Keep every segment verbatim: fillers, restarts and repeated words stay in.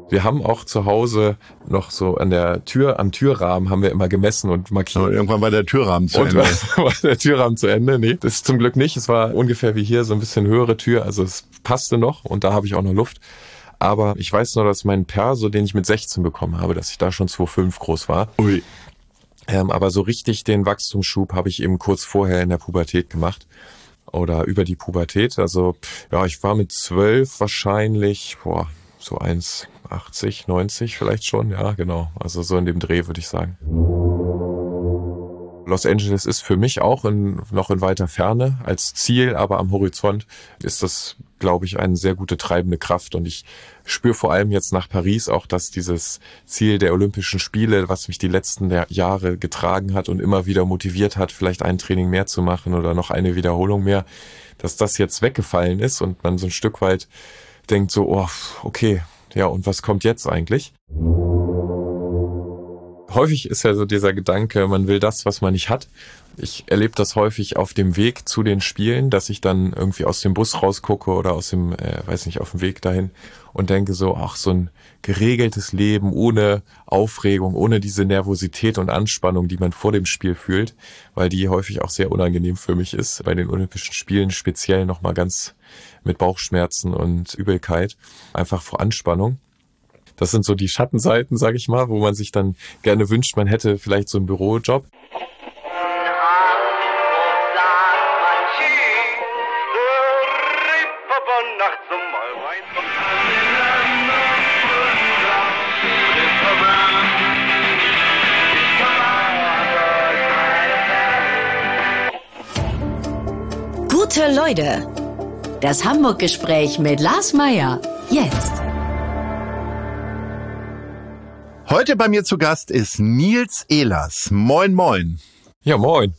Wir haben auch zu Hause noch so an der Tür, am Türrahmen haben wir immer gemessen und markiert. Aber irgendwann war der Türrahmen zu und Ende. war der Türrahmen zu Ende? Nee, das ist zum Glück nicht. Es war ungefähr wie hier, so ein bisschen höhere Tür. Also es passte noch und da habe ich auch noch Luft. Aber ich weiß nur, dass mein Perso, den ich mit sechzehn bekommen habe, dass ich da schon zwei Komma fünf groß war. Ui. Ähm, aber so richtig den Wachstumsschub habe ich eben kurz vorher in der Pubertät gemacht. Oder über die Pubertät. Also ja, ich war mit zwölf wahrscheinlich, boah, so eins achtzig, neunzig vielleicht schon, ja, genau. Also so in dem Dreh, würde ich sagen. Los Angeles ist für mich auch in, noch in weiter Ferne als Ziel, aber am Horizont ist das, glaube ich, eine sehr gute treibende Kraft. Und ich spüre vor allem jetzt nach Paris auch, dass dieses Ziel der Olympischen Spiele, was mich die letzten Jahre getragen hat und immer wieder motiviert hat, vielleicht ein Training mehr zu machen oder noch eine Wiederholung mehr, dass das jetzt weggefallen ist und man so ein Stück weit denkt so, oh, okay, ja, und was kommt jetzt eigentlich? Häufig ist ja so dieser Gedanke, man will das, was man nicht hat. Ich erlebe das häufig auf dem Weg zu den Spielen, dass ich dann irgendwie aus dem Bus rausgucke oder aus dem, äh, weiß nicht, auf dem Weg dahin und denke so, ach, so ein geregeltes Leben ohne Aufregung, ohne diese Nervosität und Anspannung, die man vor dem Spiel fühlt, weil die häufig auch sehr unangenehm für mich ist, bei den Olympischen Spielen speziell nochmal ganz mit Bauchschmerzen und Übelkeit, einfach vor Anspannung. Das sind so die Schattenseiten, sage ich mal, wo man sich dann gerne wünscht, man hätte vielleicht so einen Bürojob. Gute Leute, das Hamburg-Gespräch mit Lars Meyer, jetzt. Heute bei mir zu Gast ist Nils Ehlers. Moin, moin. Ja, moin.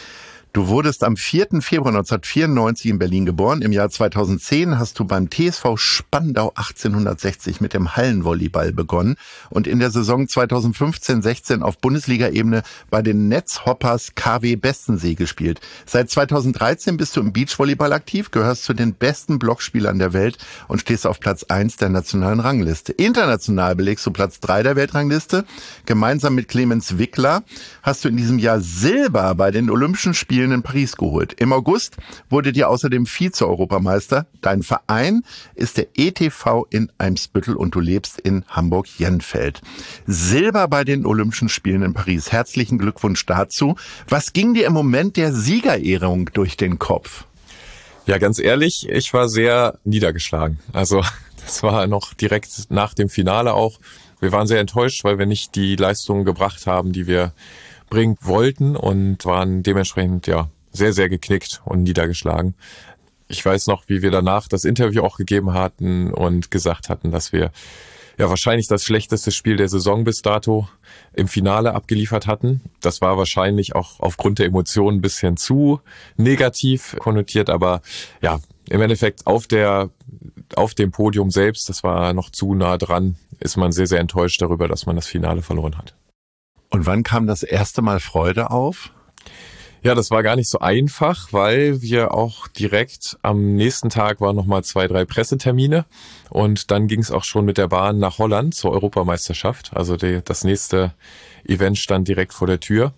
Du wurdest am vierten Februar neunzehnhundertvierundneunzig in Berlin geboren. Im Jahr zweitausendzehn hast du beim T S V Spandau achtzehnhundertsechzig mit dem Hallenvolleyball begonnen und in der Saison zweitausendfünfzehn sechzehn auf Bundesliga-Ebene bei den Netzhoppers K W Bestensee gespielt. Seit zweitausenddreizehn bist du im Beachvolleyball aktiv, gehörst zu den besten Blockspielern der Welt und stehst auf Platz eins der nationalen Rangliste. International belegst du Platz drei der Weltrangliste. Gemeinsam mit Clemens Wickler hast du in diesem Jahr Silber bei den Olympischen Spielen in Paris geholt. Im August wurde dir außerdem Vize-Europameister. Dein Verein ist der E T V in Eimsbüttel und du lebst in Hamburg-Jenfeld. Silber bei den Olympischen Spielen in Paris. Herzlichen Glückwunsch dazu. Was ging dir im Moment der Siegerehrung durch den Kopf? Ja, ganz ehrlich, ich war sehr niedergeschlagen. Also das war noch direkt nach dem Finale auch. Wir waren sehr enttäuscht, weil wir nicht die Leistungen gebracht haben, die wir bringen wollten und waren dementsprechend ja sehr, sehr geknickt und niedergeschlagen. Ich weiß noch, wie wir danach das Interview auch gegeben hatten und gesagt hatten, dass wir ja wahrscheinlich das schlechteste Spiel der Saison bis dato im Finale abgeliefert hatten. Das war wahrscheinlich auch aufgrund der Emotionen ein bisschen zu negativ konnotiert, aber ja, im Endeffekt auf der auf dem Podium selbst, das war noch zu nah dran, ist man sehr, sehr enttäuscht darüber, dass man das Finale verloren hat. Und wann kam das erste Mal Freude auf? Ja, das war gar nicht so einfach, weil wir auch direkt am nächsten Tag waren nochmal zwei, drei Pressetermine und dann ging es auch schon mit der Bahn nach Holland zur Europameisterschaft. Also die, das nächste Event stand direkt vor der Tür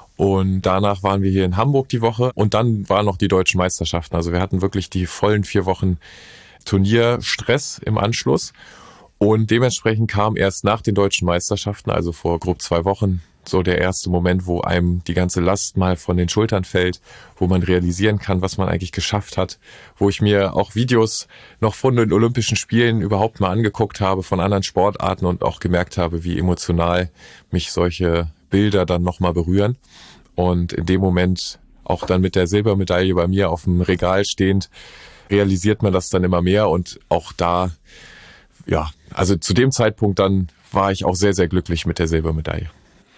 und danach waren wir hier in Hamburg die Woche und dann waren noch die deutschen Meisterschaften. Also wir hatten wirklich die vollen vier Wochen Turnierstress im Anschluss. Und dementsprechend kam erst nach den deutschen Meisterschaften, also vor grob zwei Wochen, so der erste Moment, wo einem die ganze Last mal von den Schultern fällt, wo man realisieren kann, was man eigentlich geschafft hat, wo ich mir auch Videos noch von den Olympischen Spielen überhaupt mal angeguckt habe, von anderen Sportarten und auch gemerkt habe, wie emotional mich solche Bilder dann nochmal berühren. Und in dem Moment, auch dann mit der Silbermedaille bei mir auf dem Regal stehend, realisiert man das dann immer mehr und auch da, ja, also zu dem Zeitpunkt dann war ich auch sehr, sehr glücklich mit der Silbermedaille.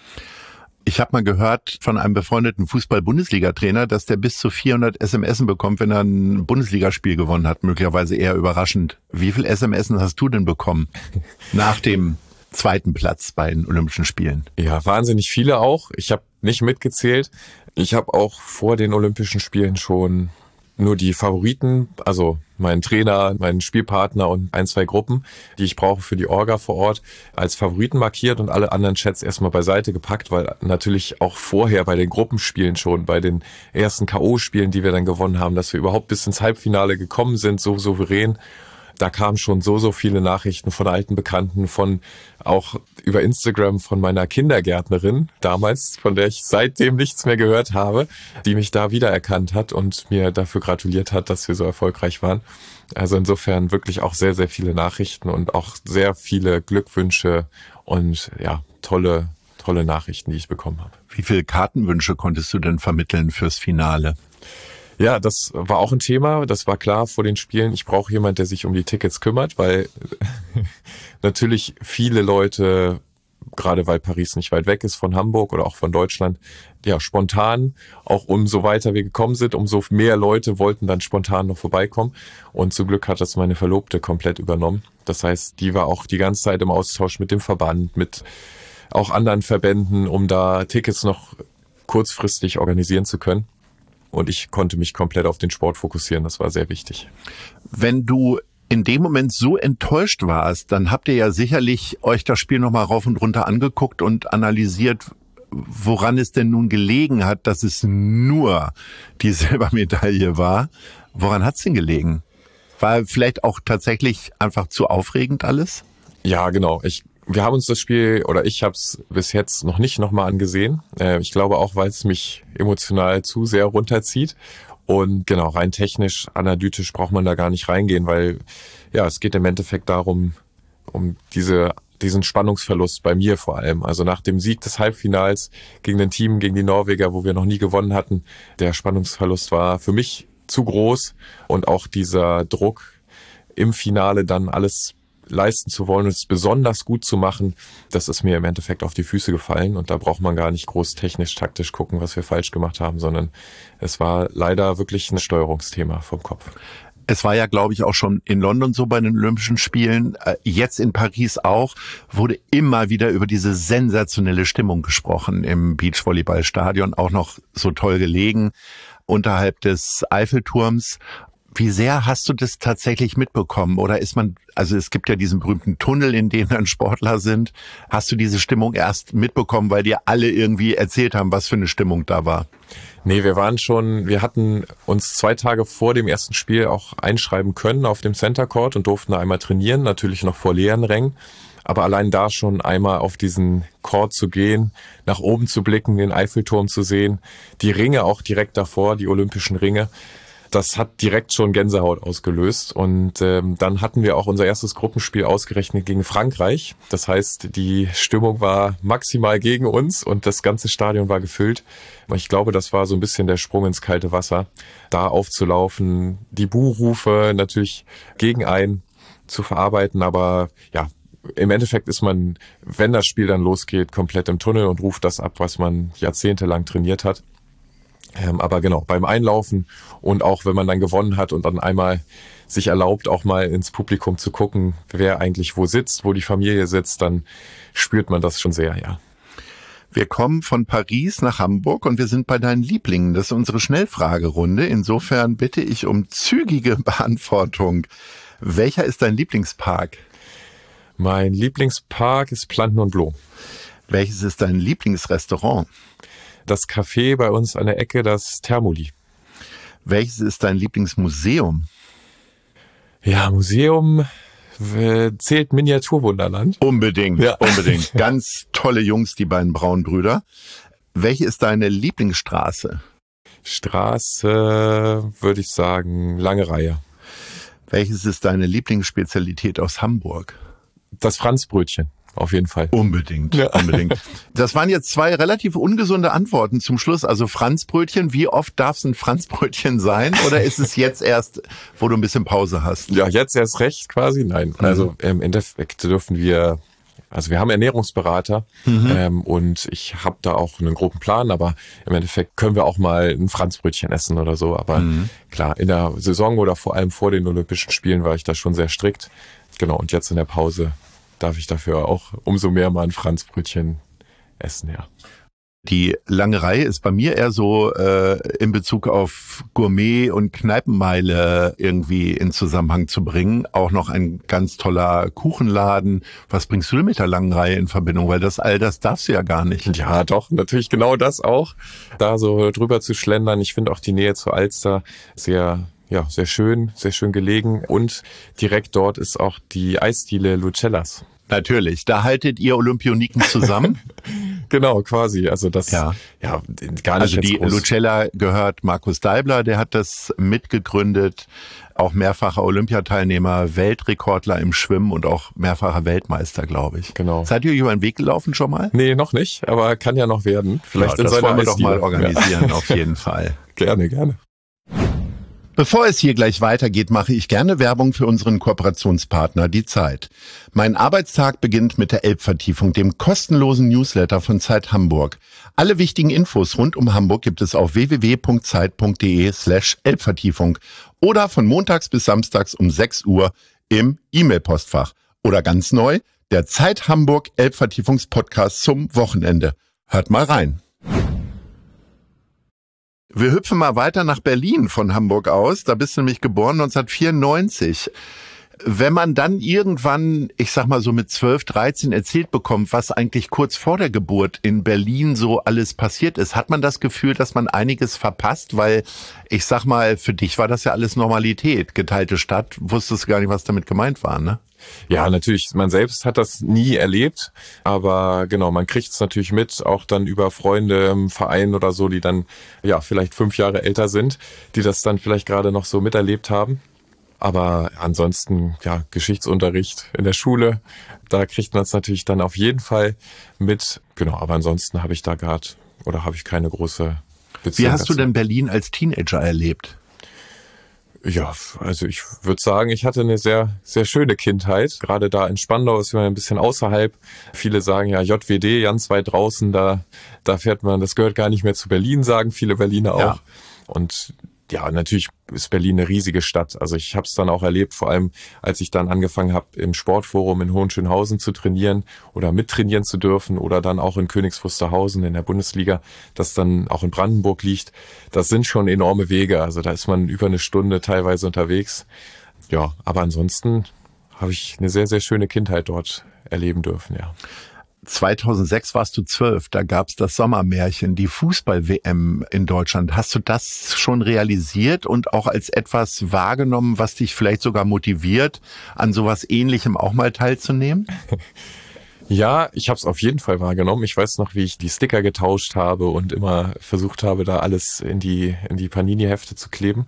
Ich habe mal gehört von einem befreundeten Fußball-Bundesliga-Trainer, dass der bis zu vierhundert S M S bekommt, wenn er ein Bundesligaspiel gewonnen hat. Möglicherweise eher überraschend. Wie viel S M S hast du denn bekommen nach dem zweiten Platz bei den Olympischen Spielen? Ja, wahnsinnig viele auch. Ich habe nicht mitgezählt. Ich habe auch vor den Olympischen Spielen schon nur die Favoriten, also meinen Trainer, meinen Spielpartner und ein, zwei Gruppen, die ich brauche für die Orga vor Ort, als Favoriten markiert und alle anderen Chats erstmal beiseite gepackt, weil natürlich auch vorher bei den Gruppenspielen schon, bei den ersten K O-Spielen, die wir dann gewonnen haben, dass wir überhaupt bis ins Halbfinale gekommen sind, so souverän. Da kamen schon so, so viele Nachrichten von alten Bekannten, von auch über Instagram von meiner Kindergärtnerin damals, von der ich seitdem nichts mehr gehört habe, die mich da wiedererkannt hat und mir dafür gratuliert hat, dass wir so erfolgreich waren. Also insofern wirklich auch sehr, sehr viele Nachrichten und auch sehr viele Glückwünsche und ja, tolle, tolle Nachrichten, die ich bekommen habe. Wie viele Kartenwünsche konntest du denn vermitteln fürs Finale? Ja, das war auch ein Thema. Das war klar vor den Spielen. Ich brauche jemand, der sich um die Tickets kümmert, weil natürlich viele Leute, gerade weil Paris nicht weit weg ist von Hamburg oder auch von Deutschland, ja, spontan, auch umso weiter wir gekommen sind, umso mehr Leute wollten dann spontan noch vorbeikommen. Und zum Glück hat das meine Verlobte komplett übernommen. Das heißt, die war auch die ganze Zeit im Austausch mit dem Verband, mit auch anderen Verbänden, um da Tickets noch kurzfristig organisieren zu können. Und ich konnte mich komplett auf den Sport fokussieren. Das war sehr wichtig. Wenn du in dem Moment so enttäuscht warst, dann habt ihr ja sicherlich euch das Spiel nochmal rauf und runter angeguckt und analysiert, woran es denn nun gelegen hat, dass es nur die Silbermedaille war. Woran hat's denn gelegen? War vielleicht auch tatsächlich einfach zu aufregend alles? Ja, genau. Ich Wir haben uns das Spiel, oder ich habe es bis jetzt noch nicht nochmal angesehen. Äh, ich glaube auch, weil es mich emotional zu sehr runterzieht. Und genau, rein technisch, analytisch braucht man da gar nicht reingehen, weil ja, es geht im Endeffekt darum, um diese diesen Spannungsverlust bei mir vor allem. Also nach dem Sieg des Halbfinals gegen ein Team, gegen die Norweger, wo wir noch nie gewonnen hatten, der Spannungsverlust war für mich zu groß. Und auch dieser Druck im Finale dann alles leisten zu wollen und es besonders gut zu machen, das ist mir im Endeffekt auf die Füße gefallen und da braucht man gar nicht groß technisch, taktisch gucken, was wir falsch gemacht haben, sondern es war leider wirklich ein Steuerungsthema vom Kopf. Es war ja, glaube ich, auch schon in London so bei den Olympischen Spielen, jetzt in Paris auch, wurde immer wieder über diese sensationelle Stimmung gesprochen im Beachvolleyballstadion, auch noch so toll gelegen, unterhalb des Eiffelturms. Wie sehr hast du das tatsächlich mitbekommen? Oder ist man, also es gibt ja diesen berühmten Tunnel, in dem dann Sportler sind. Hast du diese Stimmung erst mitbekommen, weil dir alle irgendwie erzählt haben, was für eine Stimmung da war? Nee, wir waren schon, wir hatten uns zwei Tage vor dem ersten Spiel auch einschreiben können auf dem Center Court und durften da einmal trainieren, natürlich noch vor leeren Rängen. Aber allein da schon einmal auf diesen Court zu gehen, nach oben zu blicken, den Eiffelturm zu sehen, die Ringe auch direkt davor, die olympischen Ringe, das hat direkt schon Gänsehaut ausgelöst. Und ähm, dann hatten wir auch unser erstes Gruppenspiel ausgerechnet gegen Frankreich. Das heißt, die Stimmung war maximal gegen uns und das ganze Stadion war gefüllt. Ich glaube, das war so ein bisschen der Sprung ins kalte Wasser, da aufzulaufen, die Buhrufe natürlich gegen einen zu verarbeiten. Aber ja, im Endeffekt ist man, wenn das Spiel dann losgeht, komplett im Tunnel und ruft das ab, was man jahrzehntelang trainiert hat. Ähm, aber genau, beim Einlaufen und auch wenn man dann gewonnen hat und dann einmal sich erlaubt, auch mal ins Publikum zu gucken, wer eigentlich wo sitzt, wo die Familie sitzt, dann spürt man das schon sehr, ja. Wir kommen von Paris nach Hamburg und wir sind bei deinen Lieblingen. Das ist unsere Schnellfragerunde. Insofern bitte ich um zügige Beantwortung. Welcher ist dein Lieblingspark? Mein Lieblingspark ist Planten und Blo. Welches ist dein Lieblingsrestaurant? Das Café bei uns an der Ecke, das Thermoli. Welches ist dein Lieblingsmuseum? Ja, Museum äh, zählt Miniaturwunderland. Unbedingt, ja. unbedingt. Ganz tolle Jungs, die beiden Braunbrüder. Welche ist deine Lieblingsstraße? Straße, würde ich sagen, lange Reihe. Welches ist deine Lieblingsspezialität aus Hamburg? Das Franzbrötchen. Auf jeden Fall. Unbedingt, ja. unbedingt. Das waren jetzt zwei relativ ungesunde Antworten zum Schluss. Also Franzbrötchen, wie oft darf es ein Franzbrötchen sein? Oder ist es jetzt erst, wo du ein bisschen Pause hast? Ja, jetzt erst recht quasi. Nein, mhm. also im Endeffekt dürfen wir, also wir haben Ernährungsberater mhm. ähm, und ich habe da auch einen groben Plan, aber im Endeffekt können wir auch mal ein Franzbrötchen essen oder so. Aber mhm. klar, in der Saison oder vor allem vor den Olympischen Spielen war ich da schon sehr strikt. Genau, und jetzt in der Pause darf ich dafür auch umso mehr mal ein Franzbrötchen essen, ja. Die lange Reihe ist bei mir eher so äh, in Bezug auf Gourmet und Kneipenmeile irgendwie in Zusammenhang zu bringen. Auch noch ein ganz toller Kuchenladen. Was bringst du denn mit der langen Reihe in Verbindung? Weil das all das darfst du ja gar nicht. Ja, doch, natürlich genau das auch. Da so drüber zu schlendern. Ich finde auch die Nähe zur Alster sehr, ja, sehr schön, sehr schön gelegen. Und direkt dort ist auch die Eisdiele Lucellas. Natürlich, da haltet ihr Olympioniken zusammen. Genau, quasi. Also das, ja, ja gar nicht. Also die groß. Lucella gehört Markus Daibler, der hat das mitgegründet. Auch mehrfacher Olympiateilnehmer, Weltrekordler im Schwimmen und auch mehrfacher Weltmeister, glaube ich. Genau. Seid ihr über den Weg gelaufen schon mal? Nee, noch nicht, aber kann ja noch werden. Vielleicht ja, in das wollen wir Eisdiele. doch mal organisieren, ja. Auf jeden Fall. Gerne, gerne. Bevor es hier gleich weitergeht, mache ich gerne Werbung für unseren Kooperationspartner, die Zeit. Mein Arbeitstag beginnt mit der Elbvertiefung, dem kostenlosen Newsletter von Zeit Hamburg. Alle wichtigen Infos rund um Hamburg gibt es auf w w w punkt zeit punkt d e slash Elbvertiefung oder von montags bis samstags um sechs Uhr im E-Mail-Postfach. Oder ganz neu, der Zeit Hamburg Elbvertiefungspodcast zum Wochenende. Hört mal rein. Wir hüpfen mal weiter nach Berlin von Hamburg aus. Da bist du nämlich geboren neunzehnhundertvierundneunzig. Wenn man dann irgendwann, ich sag mal so mit zwölf, dreizehn erzählt bekommt, was eigentlich kurz vor der Geburt in Berlin so alles passiert ist, hat man das Gefühl, dass man einiges verpasst? Weil ich sag mal, für dich war das ja alles Normalität. Geteilte Stadt, wusstest gar nicht, was damit gemeint war, ne? Ja, natürlich, man selbst hat das nie erlebt, aber genau, man kriegt es natürlich mit, auch dann über Freunde im Verein oder so, die dann ja vielleicht fünf Jahre älter sind, die das dann vielleicht gerade noch so miterlebt haben. Aber ansonsten, ja, Geschichtsunterricht in der Schule, da kriegt man es natürlich dann auf jeden Fall mit. Genau, aber ansonsten habe ich da gerade, oder habe ich keine große Beziehung. Wie hast dazu. du denn Berlin als Teenager erlebt? Ja, also ich würde sagen, ich hatte eine sehr, sehr schöne Kindheit. Gerade da in Spandau ist man ein bisschen außerhalb. Viele sagen ja J W D, ganz weit draußen, da, da fährt man, das gehört gar nicht mehr zu Berlin, sagen viele Berliner auch. Ja. Und ja, natürlich ist Berlin eine riesige Stadt. Also ich habe es dann auch erlebt, vor allem als ich dann angefangen habe, im Sportforum in Hohenschönhausen zu trainieren oder mittrainieren zu dürfen oder dann auch in Königs Wusterhausen in der Bundesliga, das dann auch in Brandenburg liegt. Das sind schon enorme Wege. Also da ist man über eine Stunde teilweise unterwegs. Ja, aber ansonsten habe ich eine sehr, sehr schöne Kindheit dort erleben dürfen, ja. zweitausendsechs warst du zwölf, da gab's das Sommermärchen, die Fußball-W M in Deutschland. Hast du das schon realisiert und auch als etwas wahrgenommen, was dich vielleicht sogar motiviert, an sowas Ähnlichem auch mal teilzunehmen? Ja, ich habe es auf jeden Fall wahrgenommen. Ich weiß noch, wie ich die Sticker getauscht habe und immer versucht habe, da alles in die in die Panini-Hefte zu kleben.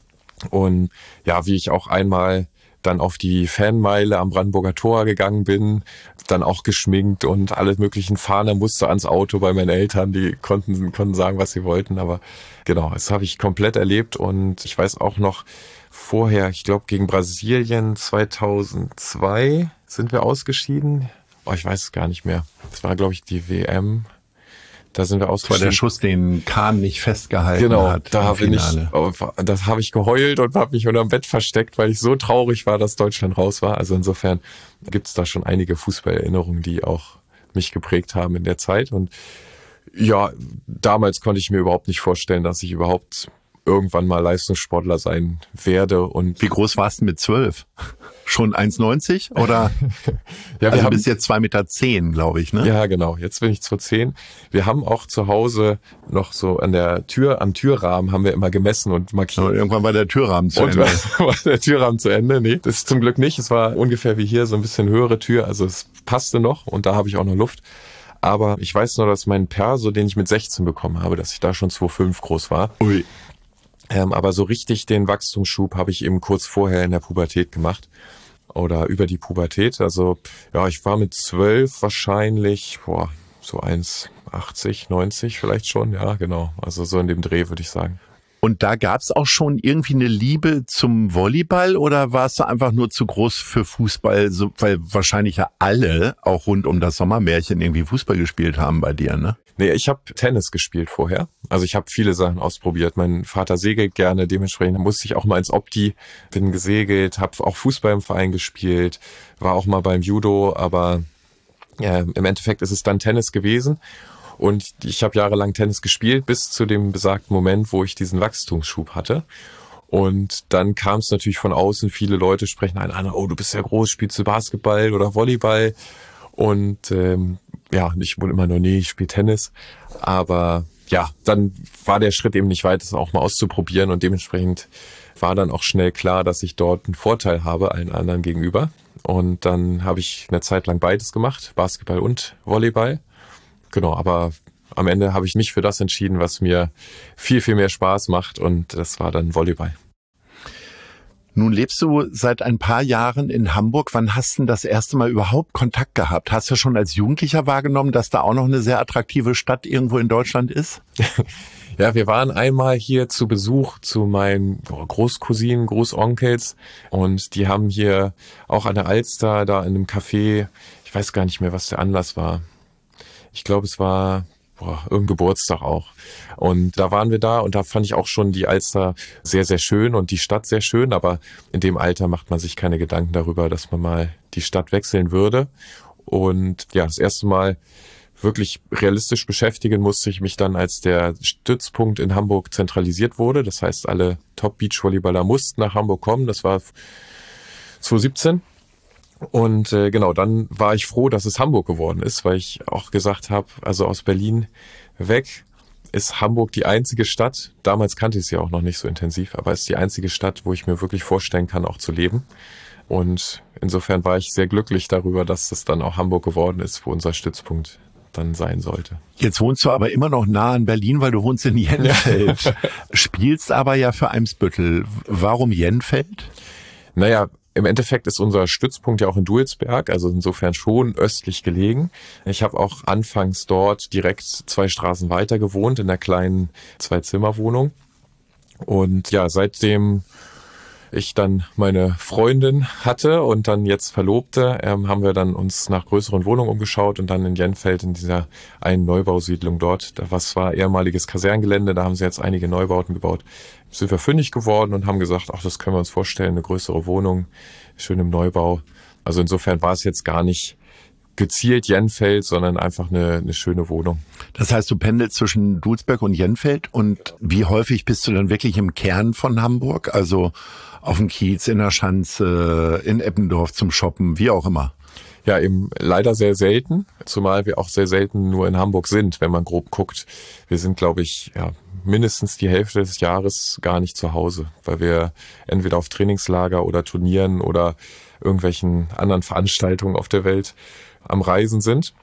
Und ja, wie ich auch einmal dann auf die Fanmeile am Brandenburger Tor gegangen bin, dann auch geschminkt und alle möglichen Fahnen musste ans Auto bei meinen Eltern, die konnten konnten sagen, was sie wollten, aber genau, das habe ich komplett erlebt und ich weiß auch noch vorher, ich glaube gegen Brasilien zweitausendzwei sind wir ausgeschieden. Oh, ich weiß es gar nicht mehr. Das war, glaube ich, die W M. Da sind wir ausgeschieden. Das war der Schuss, den Kahn nicht festgehalten genau, hat. Genau, da habe ich, das habe ich geheult und habe mich unterm Bett versteckt, weil ich so traurig war, dass Deutschland raus war. Also insofern gibt es da schon einige Fußballerinnerungen, die auch mich geprägt haben in der Zeit. Und ja, damals konnte ich mir überhaupt nicht vorstellen, dass ich überhaupt irgendwann mal Leistungssportler sein werde. Und wie groß warst du mit zwölf? Schon eins neunzig oder? Ja, also wir haben, bist jetzt zwei Meter zehn, glaube ich, ne? Ja, genau. Jetzt bin ich zwei zehn. Wir haben auch zu Hause noch so an der Tür, am Türrahmen haben wir immer gemessen und markiert. Aber irgendwann war der Türrahmen zu und Ende. war der Türrahmen zu Ende? Nee, das ist zum Glück nicht. Es war ungefähr wie hier, so ein bisschen höhere Tür. Also es passte noch und da habe ich auch noch Luft. Aber ich weiß nur, dass mein Perso, den ich mit sechzehn bekommen habe, dass ich da schon zwei Komma fünf groß war. Ui. Ähm, aber so richtig den Wachstumsschub habe ich eben kurz vorher in der Pubertät gemacht oder über die Pubertät. Also ja, ich war mit zwölf wahrscheinlich boah, so eins achtzig, neunzig vielleicht schon. Ja, genau. Also so in dem Dreh würde ich sagen. Und da gab's auch schon irgendwie eine Liebe zum Volleyball oder warst du einfach nur zu groß für Fußball, so, weil wahrscheinlich ja alle auch rund um das Sommermärchen irgendwie Fußball gespielt haben bei dir, ne? Nee, ich habe Tennis gespielt vorher. Also ich habe viele Sachen ausprobiert. Mein Vater segelt gerne, dementsprechend musste ich auch mal ins Opti, bin gesegelt, habe auch Fußball im Verein gespielt, war auch mal beim Judo, aber äh, im Endeffekt ist es dann Tennis gewesen. Und ich habe jahrelang Tennis gespielt, bis zu dem besagten Moment, wo ich diesen Wachstumsschub hatte. Und dann kam es natürlich von außen, viele Leute sprechen einen an, oh, du bist ja groß, spielst du Basketball oder Volleyball? Und ähm, ja, ich wohne immer nur, nee, ich spiele Tennis. Aber ja, dann war der Schritt eben nicht weit, das auch mal auszuprobieren. Und dementsprechend war dann auch schnell klar, dass ich dort einen Vorteil habe allen anderen gegenüber. Und dann habe ich eine Zeit lang beides gemacht, Basketball und Volleyball. Genau, aber am Ende habe ich mich für das entschieden, was mir viel, viel mehr Spaß macht. Und das war dann Volleyball. Nun lebst du seit ein paar Jahren in Hamburg. Wann hast du denn das erste Mal überhaupt Kontakt gehabt? Hast du schon als Jugendlicher wahrgenommen, dass da auch noch eine sehr attraktive Stadt irgendwo in Deutschland ist? Ja, wir waren einmal hier zu Besuch zu meinen Großcousinen, Großonkels und die haben hier auch an der Alster da in einem Café, ich weiß gar nicht mehr, was der Anlass war. Ich glaube, es war boah, irgendein Geburtstag auch. Und da waren wir da und da fand ich auch schon die Alster sehr, sehr schön und die Stadt sehr schön, aber in dem Alter macht man sich keine Gedanken darüber, dass man mal die Stadt wechseln würde. Und ja, das erste Mal wirklich realistisch beschäftigen musste ich mich dann, als der Stützpunkt in Hamburg zentralisiert wurde. Das heißt, alle Top-Beachvolleyballer mussten nach Hamburg kommen. Das war zwanzig siebzehn. Und äh, genau, dann war ich froh, dass es Hamburg geworden ist, weil ich auch gesagt habe, also aus Berlin weg ist Hamburg die einzige Stadt, damals kannte ich es ja auch noch nicht so intensiv, aber es ist die einzige Stadt, wo ich mir wirklich vorstellen kann, auch zu leben. Und insofern war ich sehr glücklich darüber, dass es dann auch Hamburg geworden ist, wo unser Stützpunkt dann sein sollte. Jetzt wohnst du aber immer noch nah an Berlin, weil du wohnst in Jenfeld. Ja. Spielst aber ja für Eimsbüttel. Warum Jenfeld? Naja, im Endeffekt ist unser Stützpunkt ja auch in Dulsberg, also insofern schon östlich gelegen. Ich habe auch anfangs dort direkt zwei Straßen weiter gewohnt, in einer kleinen Zwei-Zimmer-Wohnung. Und ja, seitdem ich dann meine Freundin hatte und dann jetzt Verlobte, ähm, haben wir dann uns nach größeren Wohnungen umgeschaut und dann in Jenfeld in dieser einen Neubausiedlung dort, was war ehemaliges Kaserngelände, da haben sie jetzt einige Neubauten gebaut, sind wir fündig geworden und haben gesagt, ach, das können wir uns vorstellen, eine größere Wohnung, schön im Neubau. Also insofern war es jetzt gar nicht gezielt Jenfeld, sondern einfach eine, eine schöne Wohnung. Das heißt, du pendelst zwischen Dulsberg und Jenfeld und wie häufig bist du dann wirklich im Kern von Hamburg? Also auf dem Kiez, in der Schanze, in Eppendorf zum Shoppen, wie auch immer. Ja, eben leider sehr selten, zumal wir auch sehr selten nur in Hamburg sind, wenn man grob guckt. Wir sind, glaube ich, ja, mindestens die Hälfte des Jahres gar nicht zu Hause, weil wir entweder auf Trainingslager oder Turnieren oder irgendwelchen anderen Veranstaltungen auf der Welt am Reisen sind.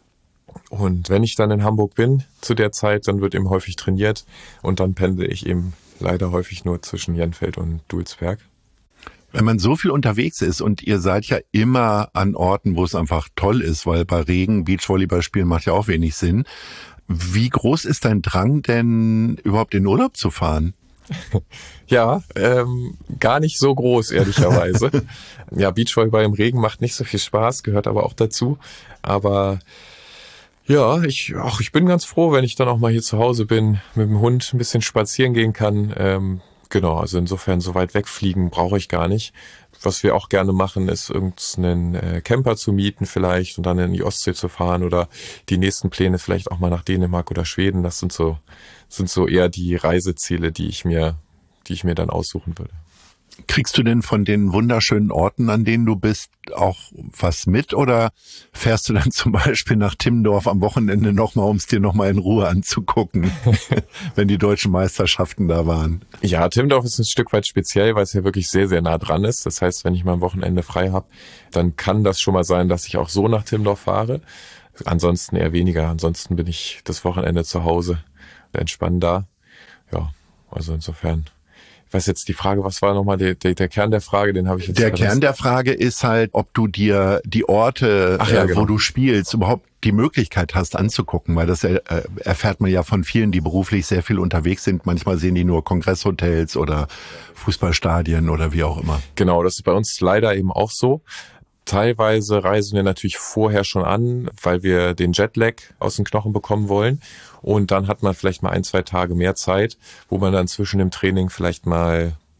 Und wenn ich dann in Hamburg bin zu der Zeit, dann wird eben häufig trainiert und dann pendel ich eben leider häufig nur zwischen Jenfeld und Dulsberg. Wenn man so viel unterwegs ist und ihr seid ja immer an Orten, wo es einfach toll ist, weil bei Regen Beachvolleyball spielen macht ja auch wenig Sinn. Wie groß ist dein Drang denn überhaupt in Urlaub zu fahren? Ja, ähm, gar nicht so groß, ehrlicherweise. Ja, Beachvolleyball im Regen macht nicht so viel Spaß, gehört aber auch dazu. Aber ja, ich, ach, ich bin ganz froh, wenn ich dann auch mal hier zu Hause bin, mit dem Hund ein bisschen spazieren gehen kann. Ähm, genau, also insofern so weit wegfliegen brauche ich gar nicht. Was wir auch gerne machen, ist irgendeinen äh, Camper zu mieten vielleicht und dann in die Ostsee zu fahren oder die nächsten Pläne vielleicht auch mal nach Dänemark oder Schweden. Das sind so, sind so eher die Reiseziele, die ich mir, die ich mir dann aussuchen würde. Kriegst du denn von den wunderschönen Orten, an denen du bist, auch was mit? Oder fährst du dann zum Beispiel nach Timmendorf am Wochenende nochmal, um es dir nochmal in Ruhe anzugucken, wenn die deutschen Meisterschaften da waren? Ja, Timmendorf ist ein Stück weit speziell, weil es ja wirklich sehr, sehr nah dran ist. Das heißt, wenn ich mal am Wochenende frei habe, dann kann das schon mal sein, dass ich auch so nach Timmendorf fahre. Ansonsten eher weniger. Ansonsten bin ich das Wochenende zu Hause, entspannt da. Ja, also insofern... Ich weiß jetzt die Frage, was war nochmal der, der, der Kern der Frage, den habe ich jetzt Der verlassen. Kern der Frage ist halt, ob du dir die Orte, Ach ja, äh, genau. wo du spielst, überhaupt die Möglichkeit hast anzugucken, weil das äh, erfährt man ja von vielen, die beruflich sehr viel unterwegs sind. Manchmal sehen die nur Kongresshotels oder Fußballstadien oder wie auch immer. Genau, das ist bei uns leider eben auch so. Teilweise reisen wir natürlich vorher schon an, weil wir den Jetlag aus den Knochen bekommen wollen. Und dann hat man vielleicht mal ein, zwei Tage mehr Zeit, wo man dann zwischen dem Training vielleicht mal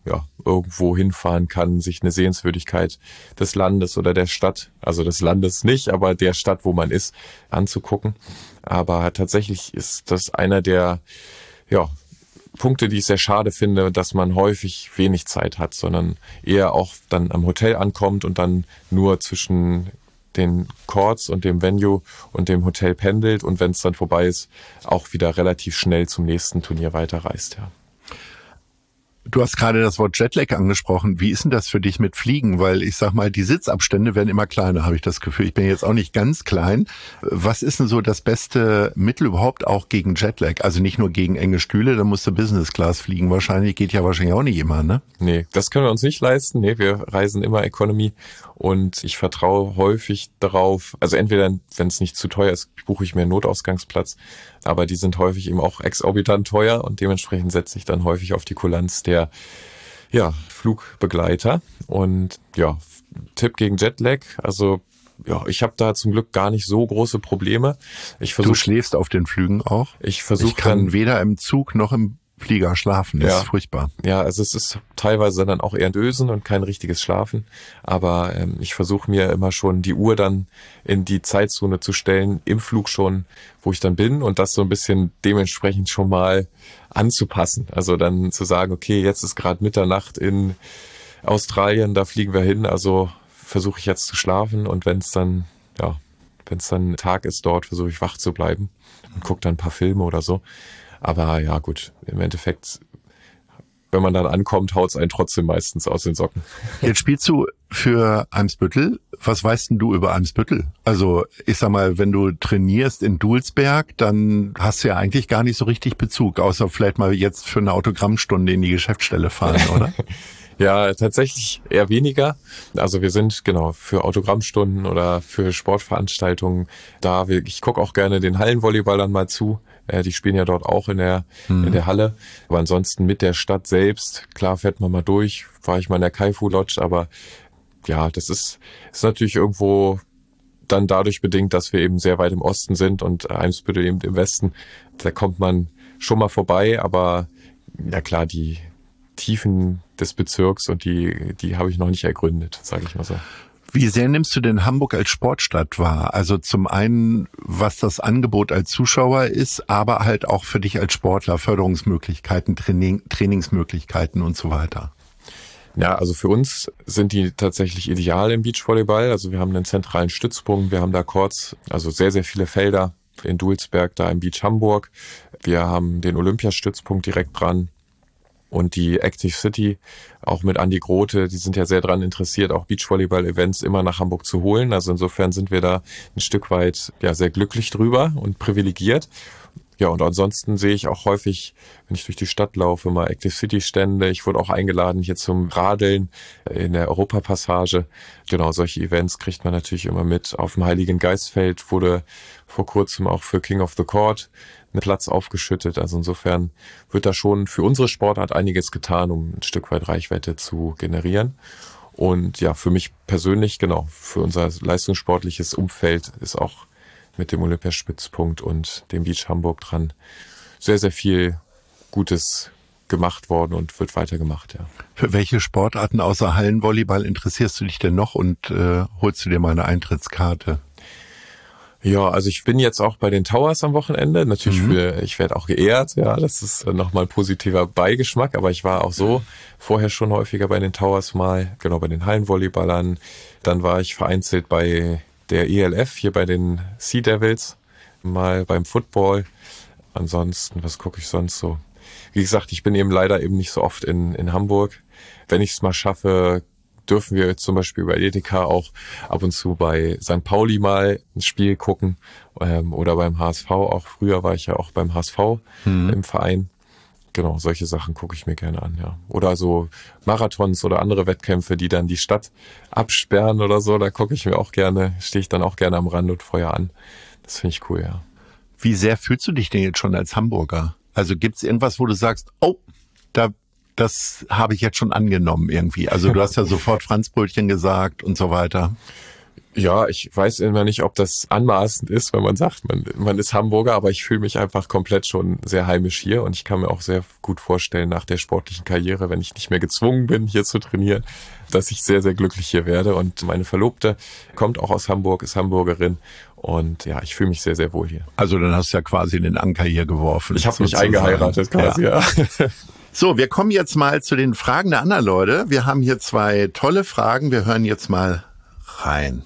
ja, irgendwo hinfahren kann, sich eine Sehenswürdigkeit des Landes oder der Stadt, also des Landes nicht, aber der Stadt, wo man ist, anzugucken. Aber tatsächlich ist das einer der, ja, Punkte, die ich sehr schade finde, dass man häufig wenig Zeit hat, sondern eher auch dann am Hotel ankommt und dann nur zwischen den Courts und dem Venue und dem Hotel pendelt und wenn es dann vorbei ist, auch wieder relativ schnell zum nächsten Turnier weiterreist, ja. Du hast gerade das Wort Jetlag angesprochen. Wie ist denn das für dich mit Fliegen? Weil ich sag mal, die Sitzabstände werden immer kleiner, habe ich das Gefühl. Ich bin jetzt auch nicht ganz klein. Was ist denn so das beste Mittel überhaupt auch gegen Jetlag? Also nicht nur gegen enge Stühle, da musst du Business Class fliegen. Wahrscheinlich geht ja wahrscheinlich auch nicht immer, ne? Nee, das können wir uns nicht leisten. Nee, wir reisen immer Economy und ich vertraue häufig darauf, also entweder, wenn es nicht zu teuer ist, buche ich mir einen Notausgangsplatz, aber die sind häufig eben auch exorbitant teuer und dementsprechend setze ich dann häufig auf die Kulanz der ja, Flugbegleiter. Und ja, Tipp gegen Jetlag, also ja, ich habe da zum Glück gar nicht so große Probleme. Ich versuch, du schläfst auf den Flügen auch? Ich versuche Ich kann dann weder im Zug noch im Flieger schlafen, das ja, ist furchtbar. Ja, also es ist teilweise dann auch eher ein Dösen und kein richtiges Schlafen, aber ähm, ich versuche mir immer schon die Uhr dann in die Zeitzone zu stellen, im Flug schon, wo ich dann bin und das so ein bisschen dementsprechend schon mal anzupassen. Also dann zu sagen, okay, jetzt ist gerade Mitternacht in Australien, da fliegen wir hin, also versuche ich jetzt zu schlafen und wenn es dann, ja, wenn es dann Tag ist dort, versuche ich wach zu bleiben und gucke dann ein paar Filme oder so. Aber ja gut, im Endeffekt, wenn man dann ankommt, haut es einen trotzdem meistens aus den Socken. Jetzt spielst du für Eimsbüttel. Was weißt denn du über Eimsbüttel? Also ich sag mal, wenn du trainierst in Dulsberg, dann hast du ja eigentlich gar nicht so richtig Bezug, außer vielleicht mal jetzt für eine Autogrammstunde in die Geschäftsstelle fahren, oder? Ja, tatsächlich eher weniger. Also wir sind genau für Autogrammstunden oder für Sportveranstaltungen da. Ich gucke auch gerne den Hallenvolleyballern mal zu. Die spielen ja dort auch in der mhm. in der Halle. Aber ansonsten mit der Stadt selbst, klar fährt man mal durch, war ich mal in der Kaifu Lodge, aber ja, das ist, ist natürlich irgendwo dann dadurch bedingt, dass wir eben sehr weit im Osten sind und Eimsbüttel eben im Westen. Da kommt man schon mal vorbei, aber ja klar, die Tiefen des Bezirks und die, die habe ich noch nicht ergründet, sage ich mal so. Wie sehr nimmst du denn Hamburg als Sportstadt wahr? Also zum einen, was das Angebot als Zuschauer ist, aber halt auch für dich als Sportler, Förderungsmöglichkeiten, Training, Trainingsmöglichkeiten und so weiter. Ja, also für uns sind die tatsächlich ideal im Beachvolleyball. Also wir haben einen zentralen Stützpunkt, wir haben da Courts, also sehr, sehr viele Felder in Dulsberg, da im Beach Hamburg. Wir haben den Olympiastützpunkt direkt dran. Und die Active City, auch mit Andi Grote, die sind ja sehr daran interessiert, auch Beachvolleyball-Events immer nach Hamburg zu holen. Also insofern sind wir da ein Stück weit ja sehr glücklich drüber und privilegiert. Ja, und ansonsten sehe ich auch häufig, wenn ich durch die Stadt laufe, mal Active City-Stände. Ich wurde auch eingeladen hier zum Radeln in der Europapassage. Genau, solche Events kriegt man natürlich immer mit. Auf dem Heiligen Geistfeld wurde vor kurzem auch für King of the Court einen Platz aufgeschüttet. Also insofern wird da schon für unsere Sportart einiges getan, um ein Stück weit Reichweite zu generieren. Und ja, für mich persönlich, genau, für unser leistungssportliches Umfeld ist auch mit dem Olympiastützpunkt und dem Beach Hamburg dran sehr, sehr viel Gutes gemacht worden und wird weitergemacht, ja. Für welche Sportarten außer Hallenvolleyball interessierst du dich denn noch und äh, holst du dir mal eine Eintrittskarte? Ja, also ich bin jetzt auch bei den Towers am Wochenende. Natürlich, mhm. für, ich werde auch geehrt, ja, das ist nochmal ein positiver Beigeschmack, aber ich war auch so vorher schon häufiger bei den Towers mal, genau, bei den Hallenvolleyballern. Dann war ich vereinzelt bei der E L F, hier bei den Sea Devils, mal beim Football. Ansonsten, was gucke ich sonst so? Wie gesagt, ich bin eben leider eben nicht so oft in, in Hamburg. Wenn ich es mal schaffe, dürfen wir zum Beispiel bei Edeka auch ab und zu bei Sankt Pauli mal ein Spiel gucken ähm, oder beim H S V. Auch früher war ich ja auch beim H S V mhm. im Verein. Genau, solche Sachen gucke ich mir gerne an, ja. Oder so Marathons oder andere Wettkämpfe, die dann die Stadt absperren oder so, da gucke ich mir auch gerne, stehe ich dann auch gerne am Rand und Feuer an. Das finde ich cool, ja. Wie sehr fühlst du dich denn jetzt schon als Hamburger? Also gibt's irgendwas, wo du sagst, oh, da das habe ich jetzt schon angenommen irgendwie. Also du hast ja sofort Franzbrötchen gesagt und so weiter. Ja, ich weiß immer nicht, ob das anmaßend ist, wenn man sagt, man, man ist Hamburger, aber ich fühle mich einfach komplett schon sehr heimisch hier und ich kann mir auch sehr gut vorstellen, nach der sportlichen Karriere, wenn ich nicht mehr gezwungen bin, hier zu trainieren, dass ich sehr, sehr glücklich hier werde. Und meine Verlobte kommt auch aus Hamburg, ist Hamburgerin und ja, ich fühle mich sehr, sehr wohl hier. Also dann hast du ja quasi den Anker hier geworfen. Ich habe mich eingeheiratet quasi, ja. ja. So, wir kommen jetzt mal zu den Fragen der anderen Leute. Wir haben hier zwei tolle Fragen. Wir hören jetzt mal rein.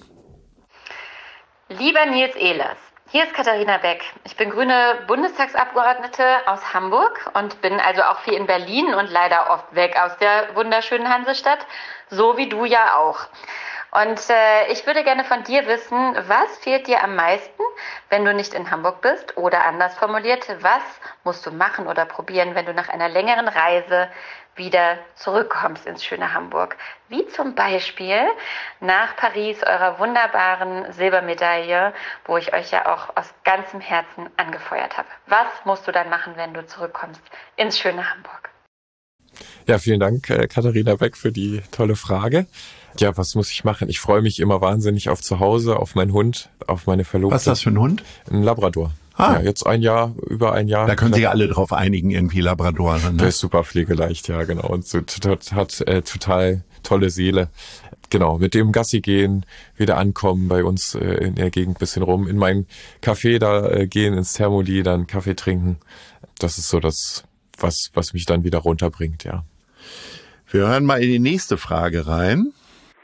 Lieber Nils Ehlers, hier ist Katharina Beck. Ich bin grüne Bundestagsabgeordnete aus Hamburg und bin also auch viel in Berlin und leider oft weg aus der wunderschönen Hansestadt, so wie du ja auch. Und äh, ich würde gerne von dir wissen, was fehlt dir am meisten, wenn du nicht in Hamburg bist? Oder anders formuliert, was musst du machen oder probieren, wenn du nach einer längeren Reise wieder zurückkommst ins schöne Hamburg? Wie zum Beispiel nach Paris, eurer wunderbaren Silbermedaille, wo ich euch ja auch aus ganzem Herzen angefeuert habe. Was musst du dann machen, wenn du zurückkommst ins schöne Hamburg? Ja, vielen Dank, Katharina Beck, für die tolle Frage. Ja, was muss ich machen? Ich freue mich immer wahnsinnig auf zu Hause, auf meinen Hund, auf meine Verlobte. Was ist das für ein Hund? Ein Labrador. Ah. Ja, jetzt ein Jahr, über ein Jahr. Da können sich alle drauf einigen, irgendwie Labrador. Ne? Der ist super pflegeleicht, ja, genau. Und so, hat, hat äh, total tolle Seele. Genau, mit dem Gassi gehen, wieder ankommen bei uns äh, in der Gegend bisschen rum, in mein Café da äh, gehen, ins Thermoli, dann Kaffee trinken. Das ist so das, was, was mich dann wieder runterbringt, ja. Wir hören mal in die nächste Frage rein.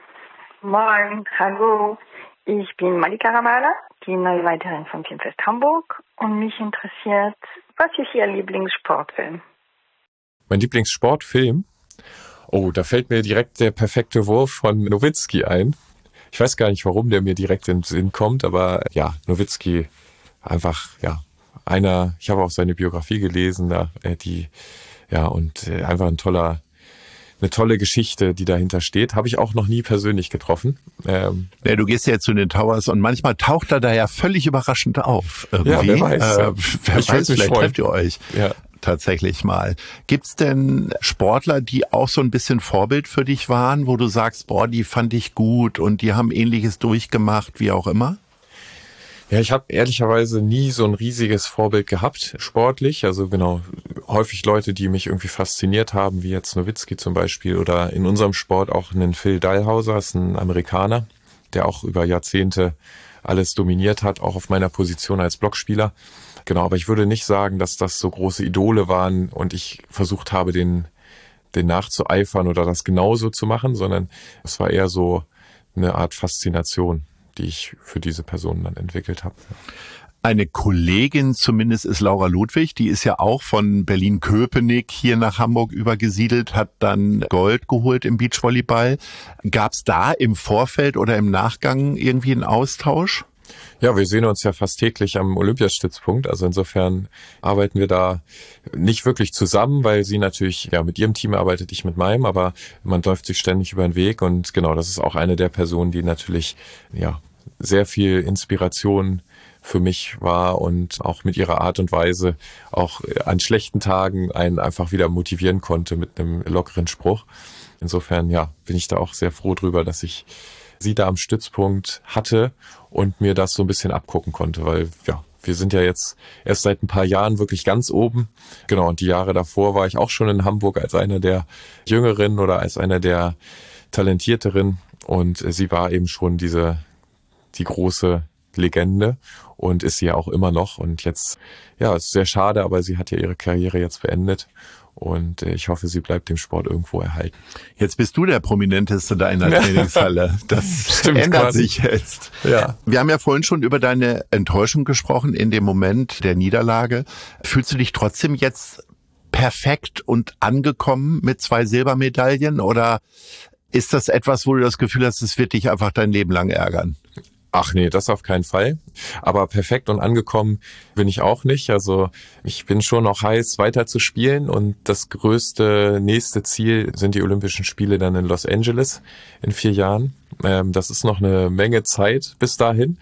Moin, hallo. Ich bin Malika Ramala, die neue Leiterin vom Filmfest Hamburg und mich interessiert, was ist Ihr Lieblingssportfilm? Mein Lieblingssportfilm? Oh, da fällt mir direkt der perfekte Wurf von Nowitzki ein. Ich weiß gar nicht, warum der mir direkt in den Sinn kommt, aber ja, Nowitzki einfach, ja, einer, ich habe auch seine Biografie gelesen, da, äh, die, ja, und äh, einfach ein toller, eine tolle Geschichte, die dahinter steht. Habe ich auch noch nie persönlich getroffen. Ähm, ja, du gehst ja zu den Towers und manchmal taucht er da ja völlig überraschend auf. Irgendwie. Ja, wer weiß. Äh, wer ich weiß, vielleicht freuen. trefft ihr euch ja. tatsächlich mal. Gibt's denn Sportler, die auch so ein bisschen Vorbild für dich waren, wo du sagst, boah, die fand ich gut und die haben Ähnliches durchgemacht, wie auch immer? Ja, ich habe ehrlicherweise nie so ein riesiges Vorbild gehabt, sportlich. Also genau, häufig Leute, die mich irgendwie fasziniert haben, wie jetzt Nowitzki zum Beispiel oder in unserem Sport auch einen Phil Dalhausser, ist ein Amerikaner, der auch über Jahrzehnte alles dominiert hat, auch auf meiner Position als Blockspieler. Genau, aber ich würde nicht sagen, dass das so große Idole waren und ich versucht habe, den, den nachzueifern oder das genauso zu machen, sondern es war eher so eine Art Faszination, die ich für diese Person dann entwickelt habe. Eine Kollegin zumindest ist Laura Ludwig, die ist ja auch von Berlin-Köpenick hier nach Hamburg übergesiedelt, hat dann Gold geholt im Beachvolleyball. Gab es da im Vorfeld oder im Nachgang irgendwie einen Austausch? Ja, wir sehen uns ja fast täglich am Olympiastützpunkt, also insofern arbeiten wir da nicht wirklich zusammen, weil sie natürlich ja mit ihrem Team arbeitet, ich mit meinem, aber man läuft sich ständig über den Weg und genau, das ist auch eine der Personen, die natürlich ja sehr viel Inspiration für mich war und auch mit ihrer Art und Weise auch an schlechten Tagen einen einfach wieder motivieren konnte mit einem lockeren Spruch. Insofern ja, bin ich da auch sehr froh drüber, dass ich sie da am Stützpunkt hatte und mir das so ein bisschen abgucken konnte, weil ja, wir sind ja jetzt erst seit ein paar Jahren wirklich ganz oben. Genau, und die Jahre davor war ich auch schon in Hamburg als einer der Jüngeren oder als einer der Talentierteren und sie war eben schon diese die große Legende und ist sie ja auch immer noch und jetzt, ja, ist sehr schade, aber sie hat ja ihre Karriere jetzt beendet und ich hoffe, sie bleibt dem Sport irgendwo erhalten. Jetzt bist du der Prominenteste da in der Trainingshalle. Das Stimmt, ändert quasi. sich jetzt. Ja. Wir haben ja vorhin schon über deine Enttäuschung gesprochen in dem Moment der Niederlage. Fühlst du dich trotzdem jetzt perfekt und angekommen mit zwei Silbermedaillen oder ist das etwas, wo du das Gefühl hast, es wird dich einfach dein Leben lang ärgern? Ach nee, das auf keinen Fall. Aber perfekt und angekommen bin ich auch nicht. Also ich bin schon noch heiß, weiter zu spielen und das größte nächste Ziel sind die Olympischen Spiele dann in Los Angeles in vier Jahren. Ähm, das ist noch eine Menge Zeit bis dahin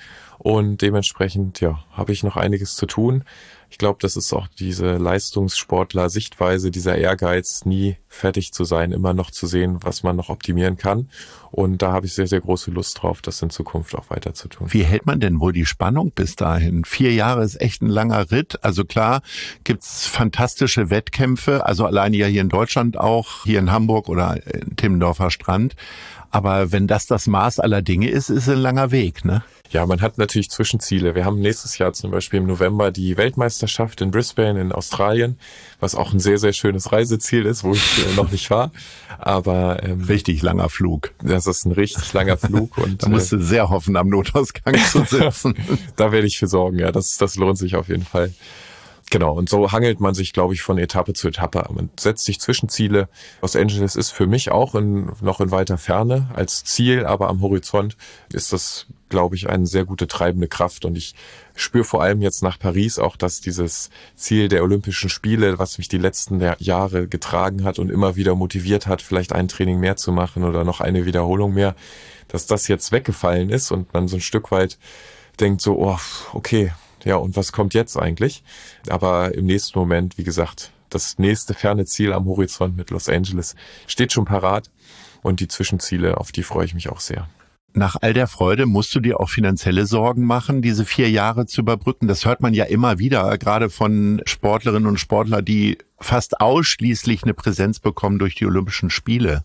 und dementsprechend, ja, habe ich noch einiges zu tun. Ich glaube, das ist auch diese Leistungssportler-Sichtweise, dieser Ehrgeiz, nie fertig zu sein, immer noch zu sehen, was man noch optimieren kann. Und da habe ich sehr, sehr große Lust drauf, das in Zukunft auch weiter zu tun. Wie hält man denn wohl die Spannung bis dahin? Vier Jahre ist echt ein langer Ritt. Also klar gibt's fantastische Wettkämpfe, also alleine ja hier in Deutschland auch, hier in Hamburg oder in Timmendorfer Strand. Aber wenn das das Maß aller Dinge ist, ist es ein langer Weg, ne? Ja, man hat natürlich Zwischenziele. Wir haben nächstes Jahr zum Beispiel im November die Weltmeisterschaft in Brisbane in Australien, was auch ein sehr, sehr schönes Reiseziel ist, wo ich äh, noch nicht war. Aber ähm, richtig langer Flug. Das ist ein richtig langer Flug. Und da musst du sehr hoffen, am Notausgang zu sitzen. Da werde ich für sorgen, ja. Das, das lohnt sich auf jeden Fall. Genau, und so hangelt man sich, glaube ich, von Etappe zu Etappe. Man setzt sich Zwischenziele. Los Angeles ist für mich auch in, noch in weiter Ferne als Ziel, aber am Horizont ist das, glaube ich, eine sehr gute treibende Kraft. Und ich spüre vor allem jetzt nach Paris auch, dass dieses Ziel der Olympischen Spiele, was mich die letzten Jahre getragen hat und immer wieder motiviert hat, vielleicht ein Training mehr zu machen oder noch eine Wiederholung mehr, dass das jetzt weggefallen ist und man so ein Stück weit denkt so, oh, okay, ja, und was kommt jetzt eigentlich? Aber im nächsten Moment, wie gesagt, das nächste ferne Ziel am Horizont mit Los Angeles steht schon parat und die Zwischenziele, auf die freue ich mich auch sehr. Nach all der Freude musst du dir auch finanzielle Sorgen machen, diese vier Jahre zu überbrücken. Das hört man ja immer wieder, gerade von Sportlerinnen und Sportlern, die fast ausschließlich eine Präsenz bekommen durch die Olympischen Spiele.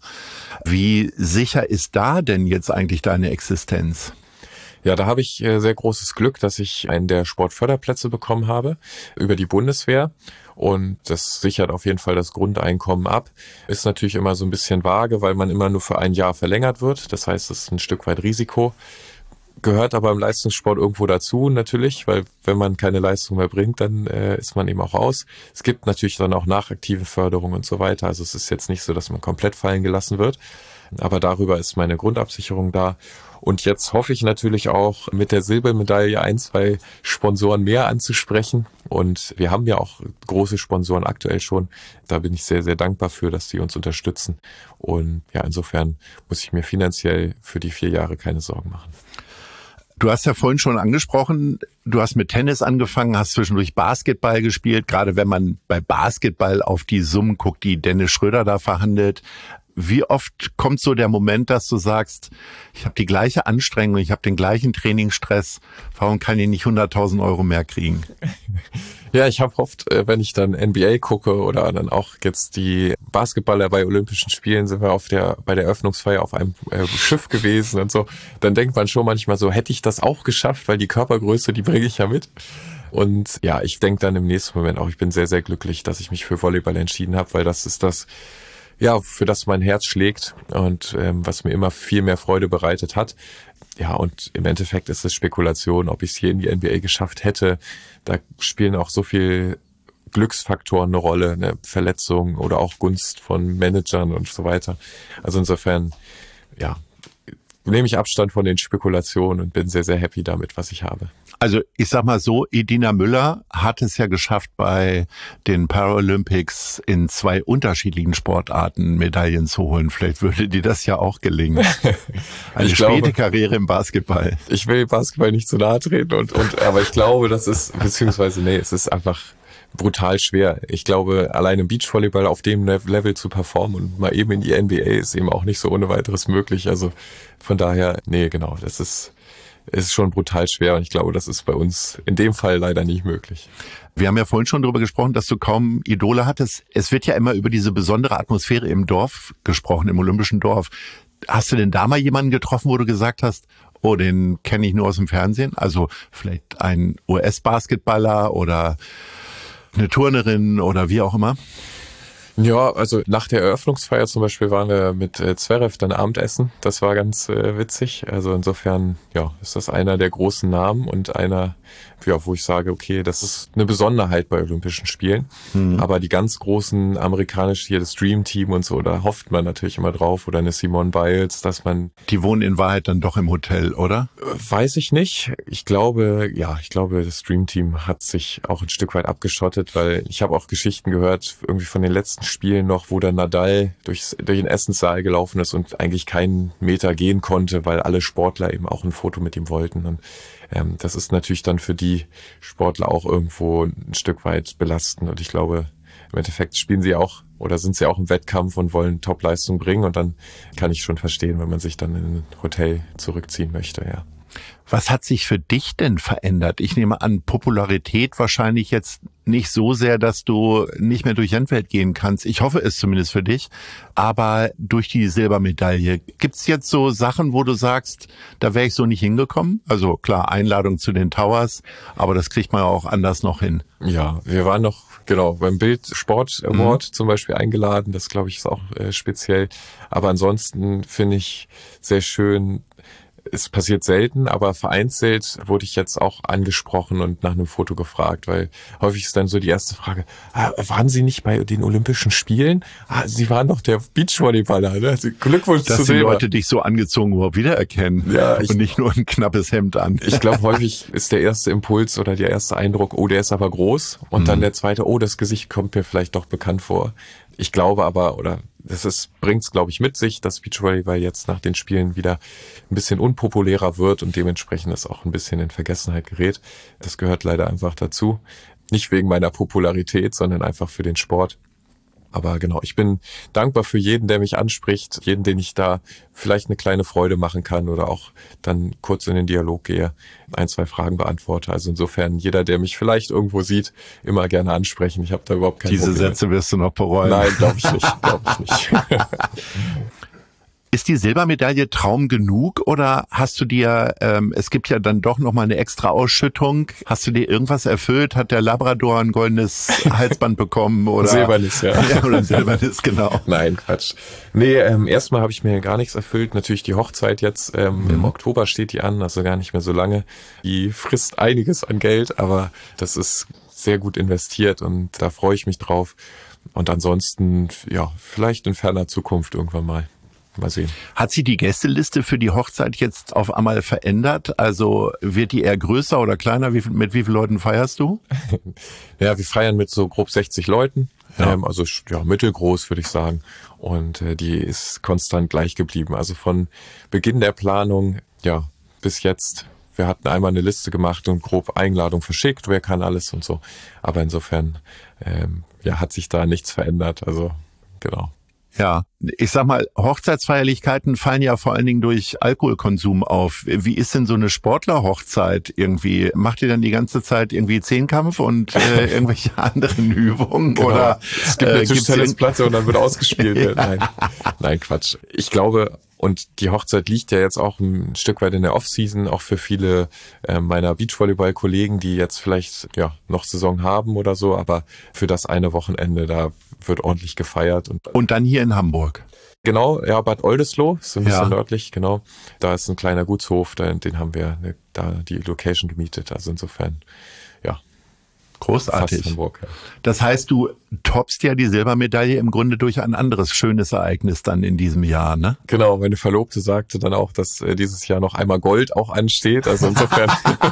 Wie sicher ist da denn jetzt eigentlich deine Existenz? Ja, da habe ich sehr großes Glück, dass ich einen der Sportförderplätze bekommen habe über die Bundeswehr. Und das sichert auf jeden Fall das Grundeinkommen ab. Ist natürlich immer so ein bisschen vage, weil man immer nur für ein Jahr verlängert wird. Das heißt, es ist ein Stück weit Risiko. Gehört aber im Leistungssport irgendwo dazu natürlich, weil wenn man keine Leistung mehr bringt, dann äh, ist man eben auch aus. Es gibt natürlich dann auch nachaktive Förderung und so weiter. Also es ist jetzt nicht so, dass man komplett fallen gelassen wird. Aber darüber ist meine Grundabsicherung da. Und jetzt hoffe ich natürlich auch mit der Silbermedaille ein, zwei Sponsoren mehr anzusprechen. Und wir haben ja auch große Sponsoren aktuell schon. Da bin ich sehr, sehr dankbar für, dass die uns unterstützen. Und ja, insofern muss ich mir finanziell für die vier Jahre keine Sorgen machen. Du hast ja vorhin schon angesprochen, du hast mit Tennis angefangen, hast zwischendurch Basketball gespielt. Gerade wenn man bei Basketball auf die Summen guckt, die Dennis Schröder da verhandelt. Wie oft kommt so der Moment, dass du sagst, ich habe die gleiche Anstrengung, ich habe den gleichen Trainingsstress, warum kann ich nicht hunderttausend Euro mehr kriegen? Ja, ich habe oft, wenn ich dann N B A gucke oder dann auch jetzt die Basketballer bei Olympischen Spielen, sind wir auf der bei der Eröffnungsfeier auf einem äh, Schiff gewesen und so, dann denkt man schon manchmal so, hätte ich das auch geschafft, weil die Körpergröße, die bringe ich ja mit. Und ja, ich denke dann im nächsten Moment auch, ich bin sehr, sehr glücklich, dass ich mich für Volleyball entschieden habe, weil das ist das, ja, für das mein Herz schlägt und ähm, was mir immer viel mehr Freude bereitet hat. Ja, und im Endeffekt ist es Spekulation, ob ich es hier in die N B A geschafft hätte. Da spielen auch so viel Glücksfaktoren eine Rolle, eine Verletzung oder auch Gunst von Managern und so weiter. Also insofern, ja, nehme ich Abstand von den Spekulationen und bin sehr, sehr happy damit, was ich habe. Also ich sag mal so, Edina Müller hat es ja geschafft, bei den Paralympics in zwei unterschiedlichen Sportarten Medaillen zu holen. Vielleicht würde dir das ja auch gelingen. Eine ich späte glaube, Karriere im Basketball. Ich will Basketball nicht zu nahe treten, und, und, aber ich glaube, das ist, beziehungsweise nee, es ist einfach brutal schwer. Ich glaube, allein im Beachvolleyball auf dem Level zu performen und mal eben in die N B A ist eben auch nicht so ohne weiteres möglich. Also von daher, nee, genau, das ist, ist schon brutal schwer und ich glaube, das ist bei uns in dem Fall leider nicht möglich. Wir haben ja vorhin schon darüber gesprochen, dass du kaum Idole hattest. Es wird ja immer über diese besondere Atmosphäre im Dorf gesprochen, im Olympischen Dorf. Hast du denn da mal jemanden getroffen, wo du gesagt hast, oh, den kenne ich nur aus dem Fernsehen? Also vielleicht ein U S-Basketballer oder eine Turnerin oder wie auch immer? Ja, also nach der Eröffnungsfeier zum Beispiel waren wir mit äh, Zverev dann Abendessen. Das war ganz äh, witzig. Also insofern, ja, ist das einer der großen Namen und einer, ja, wo ich sage, okay, das ist eine Besonderheit bei Olympischen Spielen. Mhm. Aber die ganz großen amerikanischen, hier das Dream Team und so, da hofft man natürlich immer drauf, oder eine Simone Biles, dass man... Die wohnen in Wahrheit dann doch im Hotel, oder? Weiß ich nicht. Ich glaube, ja, ich glaube, das Dream Team hat sich auch ein Stück weit abgeschottet, weil ich habe auch Geschichten gehört, irgendwie von den letzten Spielen noch, wo der Nadal durchs, durch den Essenssaal gelaufen ist und eigentlich keinen Meter gehen konnte, weil alle Sportler eben auch ein Foto mit ihm wollten. Und ähm, das ist natürlich dann für die Sportler auch irgendwo ein Stück weit belastend. Und ich glaube, im Endeffekt spielen sie auch oder sind sie auch im Wettkampf und wollen Topleistung bringen. Und dann kann ich schon verstehen, wenn man sich dann in ein Hotel zurückziehen möchte, ja. Was hat sich für dich denn verändert? Ich nehme an, Popularität wahrscheinlich jetzt nicht so sehr, dass du nicht mehr durch Rennfeld gehen kannst. Ich hoffe es zumindest für dich. Aber durch die Silbermedaille, gibt's jetzt so Sachen, wo du sagst, da wäre ich so nicht hingekommen? Also klar, Einladung zu den Towers, aber das kriegt man auch anders noch hin. Ja, wir waren noch, genau, beim Bild Sport Award mhm. zum Beispiel eingeladen. Das, glaube ich, ist auch äh, speziell. Aber ansonsten finde ich sehr schön, es passiert selten, aber vereinzelt wurde ich jetzt auch angesprochen und nach einem Foto gefragt, weil häufig ist dann so die erste Frage, ah, waren Sie nicht bei den Olympischen Spielen? Ah, Sie waren doch der Beachvolleyballer, ne? Glückwunsch Dass zu die Silber. Leute dich so angezogen überhaupt wiedererkennen ja, ich, und nicht nur ein knappes Hemd an. Ich glaube, häufig ist der erste Impuls oder der erste Eindruck, oh, der ist aber groß und mhm. dann der zweite, oh, das Gesicht kommt mir vielleicht doch bekannt vor. Ich glaube aber, oder das ist, bringt's, glaube ich, mit sich, dass Beachvolleyball jetzt nach den Spielen wieder ein bisschen unpopulärer wird und dementsprechend es auch ein bisschen in Vergessenheit gerät. Das gehört leider einfach dazu. Nicht wegen meiner Popularität, sondern einfach für den Sport. Aber genau, ich bin dankbar für jeden, der mich anspricht, jeden, den ich da vielleicht eine kleine Freude machen kann oder auch dann kurz in den Dialog gehe, ein, zwei Fragen beantworte. Also insofern, jeder, der mich vielleicht irgendwo sieht, immer gerne ansprechen. Ich habe da überhaupt keine Diese Probleme. Sätze wirst du noch bereuen. Nein, glaube ich nicht, glaube ich nicht. Ist die Silbermedaille Traum genug oder hast du dir, ähm, es gibt ja dann doch nochmal eine extra Ausschüttung, hast du dir irgendwas erfüllt? Hat der Labrador ein goldenes Halsband bekommen? Oder Silbernes, ja. ja. Oder ein silbernes, genau. Nein, Quatsch. Nee, ähm, erstmal habe ich mir gar nichts erfüllt. Natürlich die Hochzeit jetzt, ähm, mhm. im Oktober steht die an, also gar nicht mehr so lange. Die frisst einiges an Geld, aber das ist sehr gut investiert und da freue ich mich drauf. Und ansonsten, ja, vielleicht in ferner Zukunft irgendwann mal. Mal sehen. Hat sich die Gästeliste für die Hochzeit jetzt auf einmal verändert? Also wird die eher größer oder kleiner? Wie, mit wie vielen Leuten feierst du? Ja, wir feiern mit so grob sechzig Leuten. Ja. Ähm, also ja, mittelgroß würde ich sagen. Und äh, die ist konstant gleich geblieben. Also von Beginn der Planung, ja, bis jetzt. Wir hatten einmal eine Liste gemacht und grob Einladung verschickt. Wer kann alles und so. Aber insofern, ähm, ja, hat sich da nichts verändert. Also, genau. Ja, ich sag mal, Hochzeitsfeierlichkeiten fallen ja vor allen Dingen durch Alkoholkonsum auf. Wie ist denn so eine Sportlerhochzeit irgendwie? Macht ihr dann die ganze Zeit irgendwie Zehnkampf und äh, irgendwelche anderen Übungen? Genau. Oder es gibt eine äh, Tischtennisplatte und dann wird ausgespielt. Ja. Nein, nein, Quatsch. Ich glaube, und die Hochzeit liegt ja jetzt auch ein Stück weit in der Offseason, auch für viele äh, meiner Beachvolleyball-Kollegen, die jetzt vielleicht ja noch Saison haben oder so, aber für das eine Wochenende, da wird ordentlich gefeiert. Und, und dann hier in Hamburg? Genau, ja, Bad Oldesloe, ist so ein bisschen Ja. nördlich, genau. Da ist ein kleiner Gutshof, da, den haben wir ne, da die Location gemietet, also insofern, ja. Großartig. Fast Hamburg, ja. Das heißt, du toppst ja die Silbermedaille im Grunde durch ein anderes schönes Ereignis dann in diesem Jahr, ne? Genau, meine Verlobte sagte dann auch, dass äh, dieses Jahr noch einmal Gold auch ansteht. Also insofern,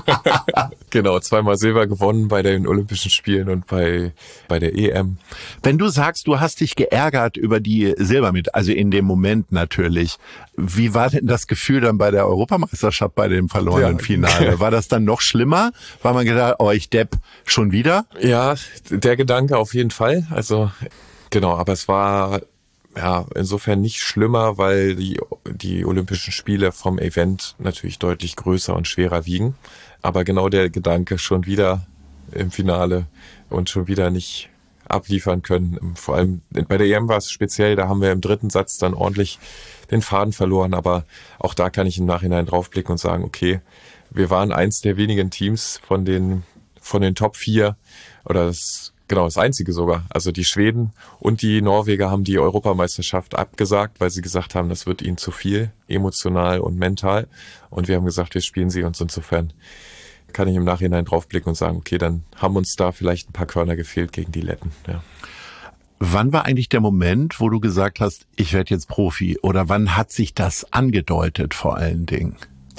genau, zweimal Silber gewonnen bei den Olympischen Spielen und bei bei der E M. Wenn du sagst, du hast dich geärgert über die Silbermedaille, also in dem Moment natürlich, wie war denn das Gefühl dann bei der Europameisterschaft bei dem verlorenen Ja. Finale? War das dann noch schlimmer? War man gedacht, oh, ich depp schon wieder? Ja, der Gedanke auf jeden Fall. Also genau, aber es war ja insofern nicht schlimmer, weil die die Olympischen Spiele vom Event natürlich deutlich größer und schwerer wiegen. Aber genau der Gedanke, schon wieder im Finale und schon wieder nicht abliefern können. Vor allem bei der E M war es speziell, da haben wir im dritten Satz dann ordentlich den Faden verloren. Aber auch da kann ich im Nachhinein draufblicken und sagen, okay, wir waren eins der wenigen Teams von den von den Top vier oder das, genau das einzige sogar. Also die Schweden und die Norweger haben die Europameisterschaft abgesagt, weil sie gesagt haben, das wird ihnen zu viel, emotional und mental. Und wir haben gesagt, wir spielen sie, und insofern kann ich im Nachhinein draufblicken und sagen, okay, dann haben uns da vielleicht ein paar Körner gefehlt gegen die Letten. Ja. Wann war eigentlich der Moment, wo du gesagt hast, ich werde jetzt Profi? Oder wann hat sich das angedeutet vor allen Dingen?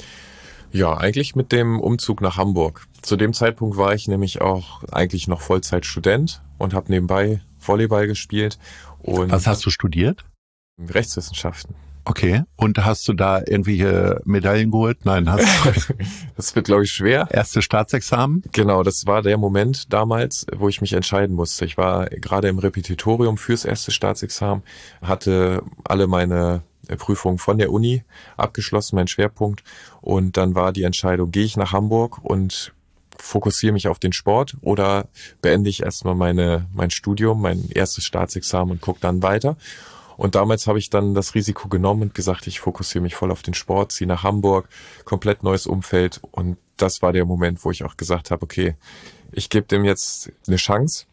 Ja, eigentlich mit dem Umzug nach Hamburg. Zu dem Zeitpunkt war ich nämlich auch eigentlich noch Vollzeitstudent und habe nebenbei Volleyball gespielt. Und was hast du studiert? Rechtswissenschaften. Okay. Und hast du da irgendwelche Medaillen geholt? Nein, hast du. Das wird, glaube ich, schwer. Erste Staatsexamen? Genau, das war der Moment damals, wo ich mich entscheiden musste. Ich war gerade im Repetitorium fürs erste Staatsexamen, hatte alle meine Prüfungen von der Uni abgeschlossen, mein Schwerpunkt. Und dann war die Entscheidung, gehe ich nach Hamburg und fokussiere mich auf den Sport oder beende ich erstmal meine mein Studium, mein erstes Staatsexamen und gucke dann weiter. Und damals habe ich dann das Risiko genommen und gesagt, ich fokussiere mich voll auf den Sport, ziehe nach Hamburg, komplett neues Umfeld. Und das war der Moment, wo ich auch gesagt habe, okay, ich gebe dem jetzt eine Chance,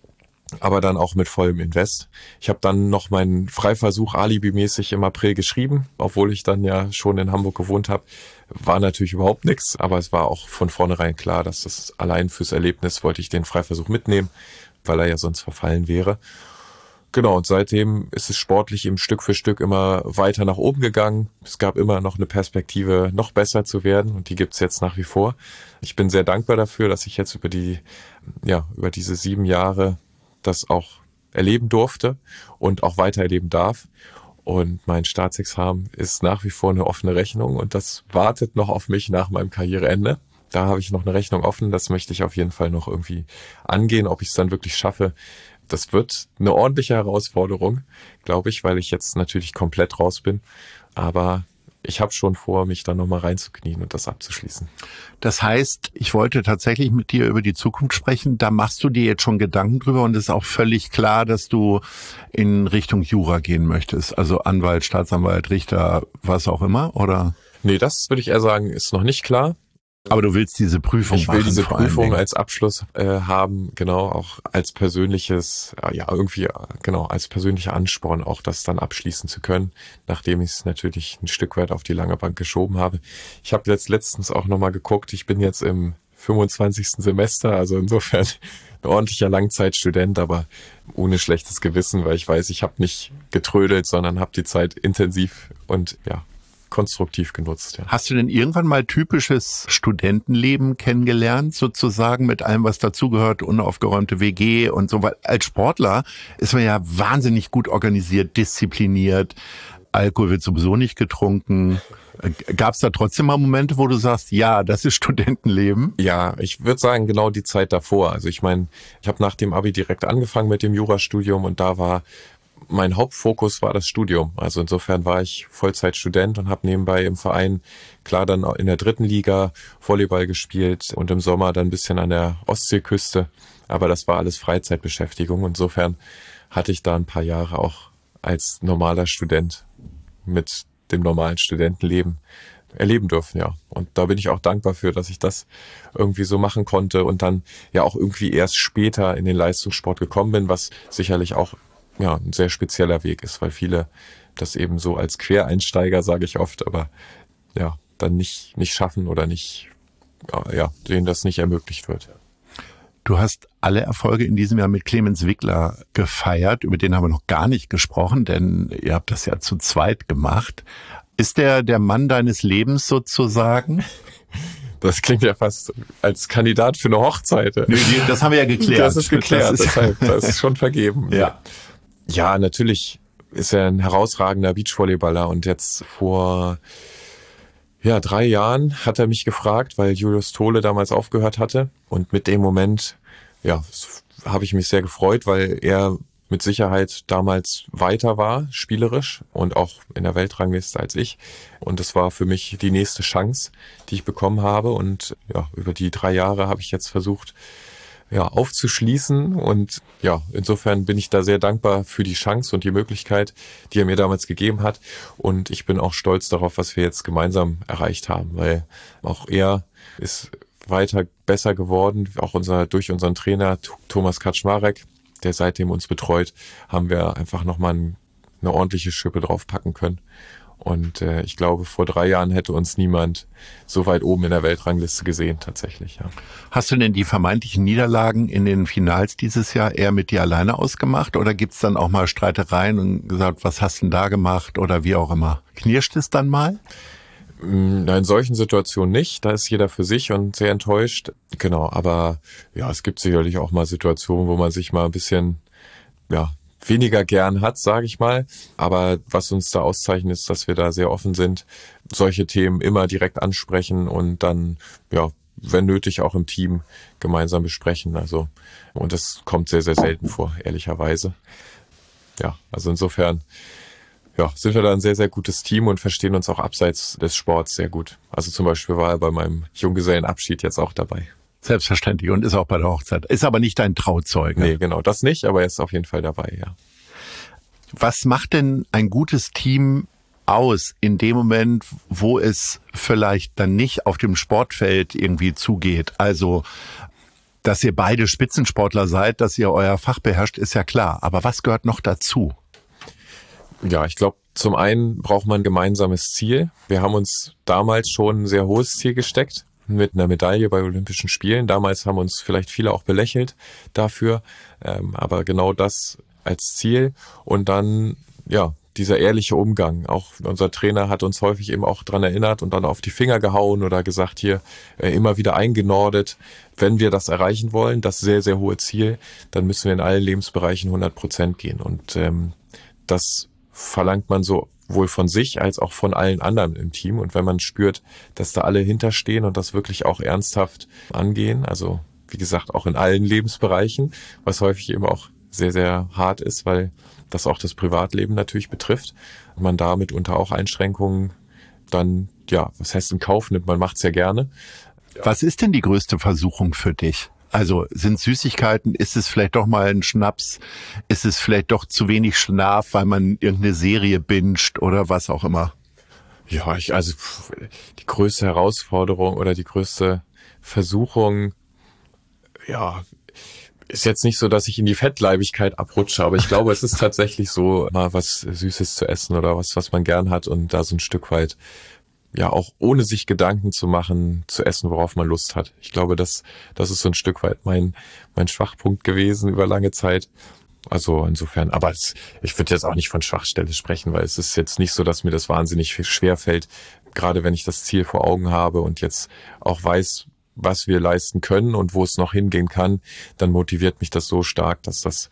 aber dann auch mit vollem Invest. Ich habe dann noch meinen Freiversuch alibimäßig im April geschrieben, obwohl ich dann ja schon in Hamburg gewohnt habe. War natürlich überhaupt nichts, aber es war auch von vornherein klar, dass das allein fürs Erlebnis wollte ich den Freiversuch mitnehmen, weil er ja sonst verfallen wäre. Genau, und seitdem ist es sportlich eben Stück für Stück immer weiter nach oben gegangen. Es gab immer noch eine Perspektive, noch besser zu werden, und die gibt's jetzt nach wie vor. Ich bin sehr dankbar dafür, dass ich jetzt über die, ja, über diese sieben Jahre das auch erleben durfte und auch weiter erleben darf. Und mein Staatsexamen ist nach wie vor eine offene Rechnung, und das wartet noch auf mich nach meinem Karriereende. Da habe ich noch eine Rechnung offen, das möchte ich auf jeden Fall noch irgendwie angehen, ob ich es dann wirklich schaffe. Das wird eine ordentliche Herausforderung, glaube ich, weil ich jetzt natürlich komplett raus bin. Aber ich habe schon vor, mich da nochmal reinzuknien und das abzuschließen. Das heißt, ich wollte tatsächlich mit dir über die Zukunft sprechen. Da machst du dir jetzt schon Gedanken drüber, und es ist auch völlig klar, dass du in Richtung Jura gehen möchtest. Also Anwalt, Staatsanwalt, Richter, was auch immer, oder? Nee, das würde ich eher sagen, ist noch nicht klar. Aber du willst diese Prüfung Ich will machen, diese vor allen Prüfung Dingen. als Abschluss äh, haben, genau, auch als persönliches, äh, ja, irgendwie, äh, genau, als persönlicher Ansporn, auch das dann abschließen zu können, nachdem ich es natürlich ein Stück weit auf die lange Bank geschoben habe. Ich habe jetzt letztens auch nochmal geguckt, ich bin jetzt im fünfundzwanzigsten Semester, also insofern ein ordentlicher Langzeitstudent, aber ohne schlechtes Gewissen, weil ich weiß, ich habe nicht getrödelt, sondern habe die Zeit intensiv und, ja, konstruktiv genutzt. Ja. Hast du denn irgendwann mal typisches Studentenleben kennengelernt, sozusagen, mit allem, was dazugehört, unaufgeräumte W G und so? Weil als Sportler ist man ja wahnsinnig gut organisiert, diszipliniert. Alkohol wird sowieso nicht getrunken. Gab es da trotzdem mal Momente, wo du sagst, ja, das ist Studentenleben? Ja, ich würde sagen, genau die Zeit davor. Also ich meine, ich habe nach dem Abi direkt angefangen mit dem Jurastudium, und da war mein Hauptfokus war das Studium. Also insofern war ich Vollzeitstudent und habe nebenbei im Verein, klar, dann in der dritten Liga Volleyball gespielt und im Sommer dann ein bisschen an der Ostseeküste. Aber das war alles Freizeitbeschäftigung. Insofern hatte ich da ein paar Jahre auch als normaler Student mit dem normalen Studentenleben erleben dürfen, ja. Und da bin ich auch dankbar für, dass ich das irgendwie so machen konnte und dann ja auch irgendwie erst später in den Leistungssport gekommen bin, was sicherlich auch ja ein sehr spezieller Weg ist, weil viele das eben so als Quereinsteiger, sage ich oft, aber ja, dann nicht nicht schaffen oder nicht, ja, denen das nicht ermöglicht wird. Du hast alle Erfolge in diesem Jahr mit Clemens Wickler gefeiert, über den haben wir noch gar nicht gesprochen, denn ihr habt das ja zu zweit gemacht. Ist der der Mann deines Lebens sozusagen? Das klingt ja fast als Kandidat für eine Hochzeit. Nö, das haben wir ja geklärt. Das ist geklärt, das ist, deshalb, das ist schon vergeben. Ja. Ja, natürlich ist er ein herausragender Beachvolleyballer, und jetzt vor ja drei Jahren hat er mich gefragt, weil Julius Tole damals aufgehört hatte, und mit dem Moment ja habe ich mich sehr gefreut, weil er mit Sicherheit damals weiter war, spielerisch und auch in der Weltrangliste als ich, und das war für mich die nächste Chance, die ich bekommen habe, und ja, über die drei Jahre habe ich jetzt versucht, ja, aufzuschließen, und ja, insofern bin ich da sehr dankbar für die Chance und die Möglichkeit, die er mir damals gegeben hat, und ich bin auch stolz darauf, was wir jetzt gemeinsam erreicht haben, weil auch er ist weiter besser geworden, auch unser durch unseren Trainer Thomas Kaczmarek, der seitdem uns betreut, haben wir einfach nochmal eine ordentliche Schippe draufpacken können. Und äh, ich glaube, vor drei Jahren hätte uns niemand so weit oben in der Weltrangliste gesehen, tatsächlich. Ja. Hast du denn die vermeintlichen Niederlagen in den Finals dieses Jahr eher mit dir alleine ausgemacht, oder gibt's dann auch mal Streitereien und gesagt, was hast du denn da gemacht oder wie auch immer? Knirscht es dann mal? In solchen Situationen nicht, da ist jeder für sich und sehr enttäuscht. Genau, aber ja, es gibt sicherlich auch mal Situationen, wo man sich mal ein bisschen ja, weniger gern hat, sage ich mal. Aber was uns da auszeichnet, ist, dass wir da sehr offen sind, solche Themen immer direkt ansprechen und dann, ja, wenn nötig auch im Team gemeinsam besprechen. Also, und das kommt sehr, sehr selten vor, ehrlicherweise. Ja, also insofern, ja, sind wir da ein sehr, sehr gutes Team und verstehen uns auch abseits des Sports sehr gut. Also zum Beispiel war er bei meinem Junggesellenabschied jetzt auch dabei. Selbstverständlich und ist auch bei der Hochzeit. Ist aber nicht dein Trauzeuge. Nee, genau, das nicht, aber er ist auf jeden Fall dabei, ja. Was macht denn ein gutes Team aus in dem Moment, wo es vielleicht dann nicht auf dem Sportfeld irgendwie zugeht? Also, dass ihr beide Spitzensportler seid, dass ihr euer Fach beherrscht, ist ja klar. Aber was gehört noch dazu? Ja, ich glaube, zum einen braucht man ein gemeinsames Ziel. Wir haben uns damals schon ein sehr hohes Ziel gesteckt mit einer Medaille bei Olympischen Spielen. Damals haben uns vielleicht viele auch belächelt dafür, ähm, aber genau das als Ziel. Und dann, ja, dieser ehrliche Umgang. Auch unser Trainer hat uns häufig eben auch dran erinnert und dann auf die Finger gehauen oder gesagt, hier äh, immer wieder eingenordet. Wenn wir das erreichen wollen, das sehr, sehr hohe Ziel, dann müssen wir in allen Lebensbereichen hundert Prozent gehen. Und ähm, das verlangt man sowohl von sich als auch von allen anderen im Team. Und wenn man spürt, dass da alle hinterstehen und das wirklich auch ernsthaft angehen, also wie gesagt auch in allen Lebensbereichen, was häufig eben auch sehr, sehr hart ist, weil das auch das Privatleben natürlich betrifft und man da mitunter auch Einschränkungen dann, ja, was heißt in Kauf nimmt, man macht es ja gerne. Was ist denn die größte Versuchung für dich? Also sind Süßigkeiten, ist es vielleicht doch mal ein Schnaps, ist es vielleicht doch zu wenig Schlaf, weil man irgendeine Serie binscht oder was auch immer? Ja, ich, also die größte Herausforderung oder die größte Versuchung, ja, ist jetzt nicht so, dass ich in die Fettleibigkeit abrutsche, aber ich glaube, es ist tatsächlich so, mal was Süßes zu essen oder was, was man gern hat und da so ein Stück weit, ja, auch ohne sich Gedanken zu machen, zu essen, worauf man Lust hat. Ich glaube, das, das ist so ein Stück weit mein, mein Schwachpunkt gewesen über lange Zeit. Also insofern, aber es, ich würde jetzt auch nicht von Schwachstelle sprechen, weil es ist jetzt nicht so, dass mir das wahnsinnig schwer fällt, gerade wenn ich das Ziel vor Augen habe und jetzt auch weiß, was wir leisten können und wo es noch hingehen kann, dann motiviert mich das so stark, dass das,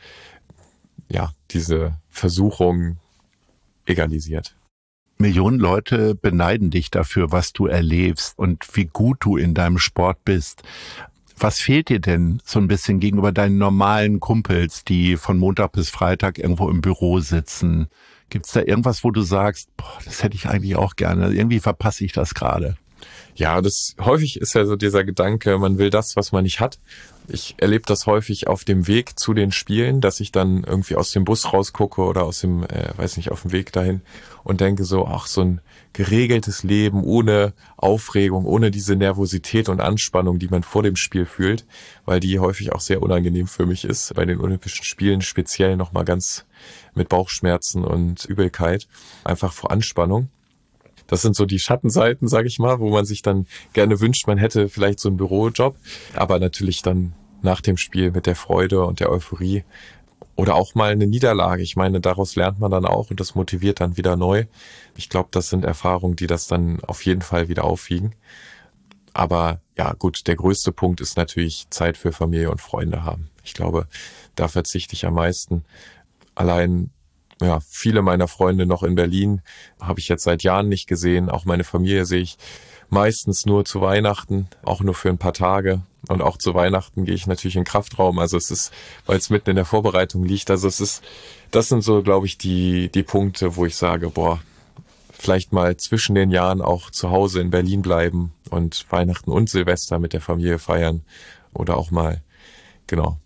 ja, diese Versuchung egalisiert. Millionen Leute beneiden dich dafür, was du erlebst und wie gut du in deinem Sport bist. Was fehlt dir denn so ein bisschen gegenüber deinen normalen Kumpels, die von Montag bis Freitag irgendwo im Büro sitzen? Gibt's da irgendwas, wo du sagst, boah, das hätte ich eigentlich auch gerne, irgendwie verpasse ich das gerade? Ja, das häufig ist ja so dieser Gedanke, man will das, was man nicht hat. Ich erlebe das häufig auf dem Weg zu den Spielen, dass ich dann irgendwie aus dem Bus rausgucke oder aus dem, äh, weiß nicht, auf dem Weg dahin und denke so, ach, so ein geregeltes Leben ohne Aufregung, ohne diese Nervosität und Anspannung, die man vor dem Spiel fühlt, weil die häufig auch sehr unangenehm für mich ist, bei den Olympischen Spielen speziell nochmal ganz mit Bauchschmerzen und Übelkeit, einfach vor Anspannung. Das sind so die Schattenseiten, sage ich mal, wo man sich dann gerne wünscht, man hätte vielleicht so einen Bürojob, aber natürlich dann nach dem Spiel mit der Freude und der Euphorie oder auch mal eine Niederlage. Ich meine, daraus lernt man dann auch und das motiviert dann wieder neu. Ich glaube, das sind Erfahrungen, die das dann auf jeden Fall wieder aufwiegen. Aber ja, gut, der größte Punkt ist natürlich Zeit für Familie und Freunde haben. Ich glaube, da verzichte ich am meisten. Allein ja, viele meiner Freunde noch in Berlin habe ich jetzt seit Jahren nicht gesehen. Auch meine Familie sehe ich meistens nur zu Weihnachten, auch nur für ein paar Tage. Und auch zu Weihnachten gehe ich natürlich in den Kraftraum. Also es ist, weil es mitten in der Vorbereitung liegt. Also es ist, das sind so, glaube ich, die, die Punkte, wo ich sage, boah, vielleicht mal zwischen den Jahren auch zu Hause in Berlin bleiben und Weihnachten und Silvester mit der Familie feiern. Oder auch mal, genau,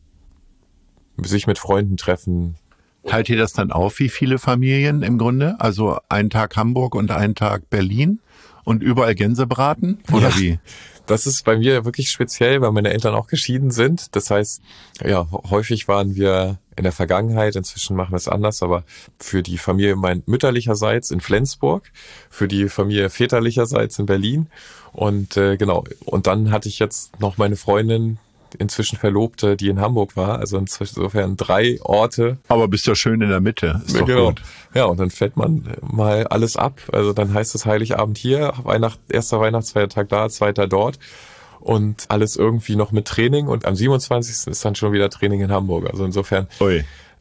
sich mit Freunden treffen. Teilt ihr das dann auf, wie viele Familien im Grunde? Also einen Tag Hamburg und einen Tag Berlin und überall Gänsebraten? Oder ja, wie? Das ist bei mir wirklich speziell, weil meine Eltern auch geschieden sind. Das heißt, ja, häufig waren wir in der Vergangenheit, inzwischen machen wir es anders, aber für die Familie mein mütterlicherseits in Flensburg, für die Familie väterlicherseits in Berlin. Und äh, genau, und dann hatte ich jetzt noch meine Freundin, inzwischen Verlobte, die in Hamburg war, also insofern drei Orte. Aber bist ja schön in der Mitte, ist doch genau. Gut. Ja, und dann fällt man mal alles ab, also dann heißt es Heiligabend hier, Weihnacht, erster Weihnachtsfeiertag da, zweiter dort und alles irgendwie noch mit Training und am siebenundzwanzigsten ist dann schon wieder Training in Hamburg, also insofern, Ui.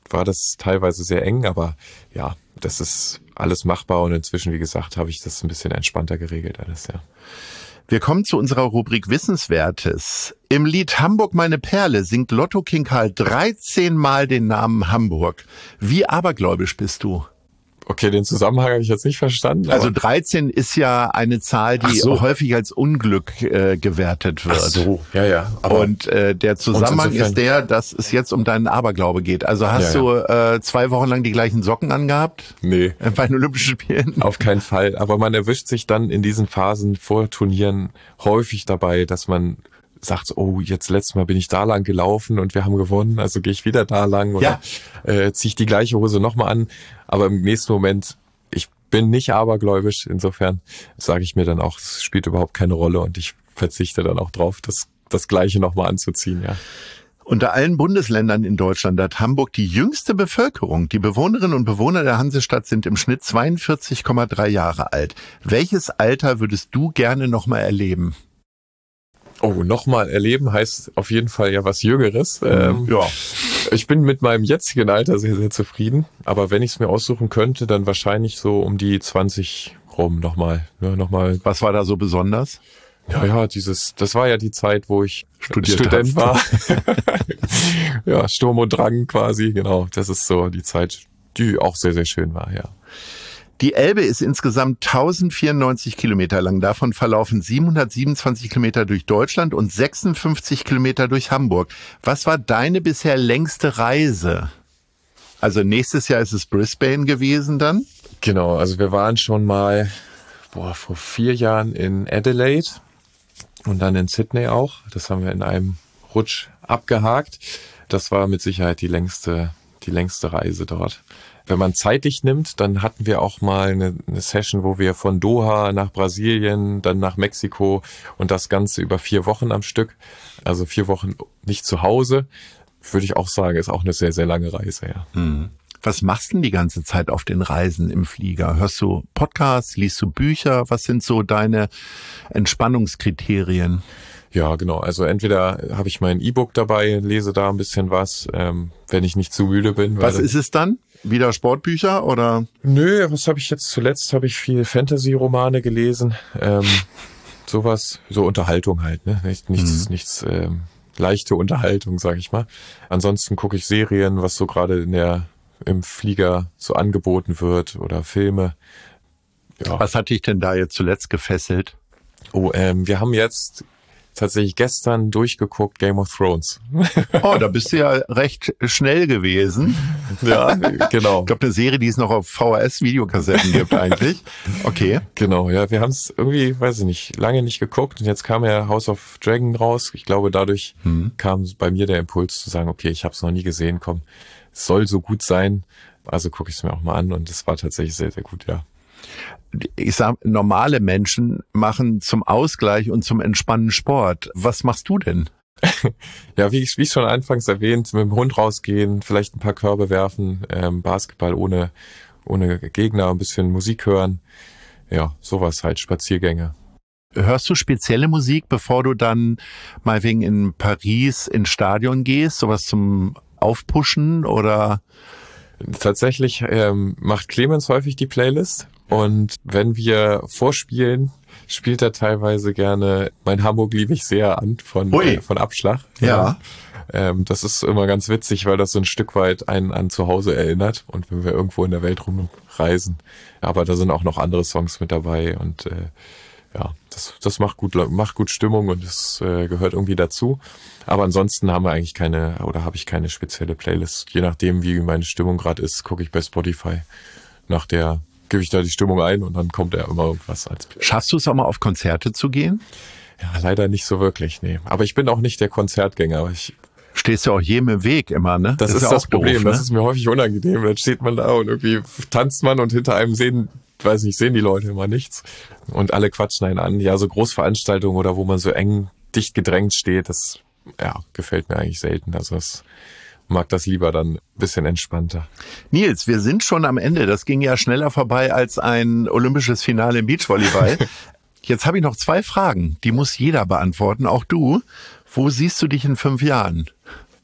war das teilweise sehr eng, aber ja, das ist alles machbar und inzwischen, wie gesagt, habe ich das ein bisschen entspannter geregelt alles, ja. Wir kommen zu unserer Rubrik Wissenswertes. Im Lied Hamburg meine Perle singt Lotto King Karl dreizehn Mal den Namen Hamburg. Wie abergläubisch bist du? Okay, den Zusammenhang habe ich jetzt nicht verstanden. Also dreizehn ist ja eine Zahl, die so. häufig als Unglück äh, gewertet wird. Ach so, ja, ja. Aber und äh, der Zusammenhang ist der, dass es jetzt um deinen Aberglaube geht. Also hast ja, ja. du äh, zwei Wochen lang die gleichen Socken angehabt? Nee. Äh, bei den Olympischen Spielen? Auf keinen Fall. Aber man erwischt sich dann in diesen Phasen vor Turnieren häufig dabei, dass man sagt, oh, jetzt letztes Mal bin ich da lang gelaufen und wir haben gewonnen, also gehe ich wieder da lang oder ja. äh, ziehe ich die gleiche Hose nochmal an. Aber im nächsten Moment, ich bin nicht abergläubisch, insofern sage ich mir dann auch, es spielt überhaupt keine Rolle und ich verzichte dann auch drauf, das, das Gleiche nochmal anzuziehen, ja. Unter allen Bundesländern in Deutschland hat Hamburg die jüngste Bevölkerung. Die Bewohnerinnen und Bewohner der Hansestadt sind im Schnitt zweiundvierzig Komma drei Jahre alt. Welches Alter würdest du gerne nochmal erleben? Oh, nochmal erleben heißt auf jeden Fall ja was Jüngeres. Ähm, ja. Ich bin mit meinem jetzigen Alter sehr, sehr zufrieden. Aber wenn ich es mir aussuchen könnte, dann wahrscheinlich so um die zwanzig rum nochmal. Ja, nochmal. Was war da so besonders? Ja, ja, dieses, das war ja die Zeit, wo ich Studiert Student war. Ja, Sturm und Drang quasi, genau. Das ist so die Zeit, die auch sehr, sehr schön war, ja. Die Elbe ist insgesamt tausendvierundneunzig Kilometer lang. Davon verlaufen siebenhundertsiebenundzwanzig Kilometer durch Deutschland und sechsundfünfzig Kilometer durch Hamburg. Was war deine bisher längste Reise? Also nächstes Jahr ist es Brisbane gewesen dann? Genau, also wir waren schon mal boah, vor vier Jahren in Adelaide und dann in Sydney auch. Das haben wir in einem Rutsch abgehakt. Das war mit Sicherheit die längste, die längste Reise dort. Wenn man zeitlich nimmt, dann hatten wir auch mal eine, eine Session, wo wir von Doha nach Brasilien, dann nach Mexiko und das Ganze über vier Wochen am Stück. Also vier Wochen nicht zu Hause, würde ich auch sagen, ist auch eine sehr, sehr lange Reise, ja. Hm. Was machst du denn die ganze Zeit auf den Reisen im Flieger? Hörst du Podcasts, liest du Bücher? Was sind so deine Entspannungskriterien? Ja, genau. Also entweder habe ich mein E-Book dabei, lese da ein bisschen was, ähm, wenn ich nicht zu müde bin. Was ist es dann? Wieder Sportbücher oder? Nö, was habe ich jetzt zuletzt? Habe ich viel Fantasy-Romane gelesen. Ähm, sowas, so Unterhaltung halt, ne? Nicht, nichts, mhm. nichts ähm, leichte Unterhaltung, sag ich mal. Ansonsten gucke ich Serien, was so gerade in der im Flieger so angeboten wird oder Filme. Ja. Was hat dich denn da jetzt zuletzt gefesselt? Oh, ähm, wir haben jetzt tatsächlich gestern durchgeguckt Game of Thrones. Oh, da bist du ja recht schnell gewesen. Ja, genau. Ich glaube, eine Serie, die es noch auf V H S-Videokassetten gibt eigentlich. Okay. Genau, ja, wir haben es irgendwie, weiß ich nicht, lange nicht geguckt und jetzt kam ja House of Dragon raus. Ich glaube, dadurch hm. kam bei mir der Impuls zu sagen, okay, ich habe es noch nie gesehen, komm, es soll so gut sein, also gucke ich es mir auch mal an und es war tatsächlich sehr, sehr gut, ja. Ich sag, normale Menschen machen zum Ausgleich und zum Entspannen Sport. Was machst du denn? Ja, wie ich, wie ich schon anfangs erwähnt, mit dem Hund rausgehen, vielleicht ein paar Körbe werfen, ähm, Basketball ohne, ohne Gegner, ein bisschen Musik hören. Ja, sowas halt, Spaziergänge. Hörst du spezielle Musik, bevor du dann mal wegen in Paris ins Stadion gehst? Sowas zum Aufpushen oder? Tatsächlich ähm, macht Clemens häufig die Playlist. Und wenn wir vorspielen, spielt er teilweise gerne Mein Hamburg liebe ich sehr an von, äh, von Abschlag. Ja. ja. Ähm, das ist immer ganz witzig, weil das so ein Stück weit einen an zu Hause erinnert und wenn wir irgendwo in der Welt rumreisen. Aber da sind auch noch andere Songs mit dabei und äh, ja, das, das macht gut, macht gut Stimmung und es äh, gehört irgendwie dazu. Aber ansonsten haben wir eigentlich keine, oder habe ich keine spezielle Playlist. Je nachdem, wie meine Stimmung gerade ist, gucke ich bei Spotify nach der gebe ich da die Stimmung ein und dann kommt ja immer irgendwas als Playlist. Schaffst du es auch mal auf Konzerte zu gehen? Ja, leider nicht so wirklich, nee. Aber ich bin auch nicht der Konzertgänger. Ich Stehst du auch jedem im Weg immer, ne? Das, das ist, ist das Problem. Doof, ne? Das ist mir häufig unangenehm. Dann steht man da und irgendwie tanzt man und hinter einem sehen, weiß nicht, sehen die Leute immer nichts. Und alle quatschen einen an. Ja, so Großveranstaltungen oder wo man so eng dicht gedrängt steht, das ja, gefällt mir eigentlich selten. Also das mag das lieber dann ein bisschen entspannter. Nils, wir sind schon am Ende. Das ging ja schneller vorbei als ein olympisches Finale im Beachvolleyball. Jetzt habe ich noch zwei Fragen. Die muss jeder beantworten, auch du. Wo siehst du dich in fünf Jahren?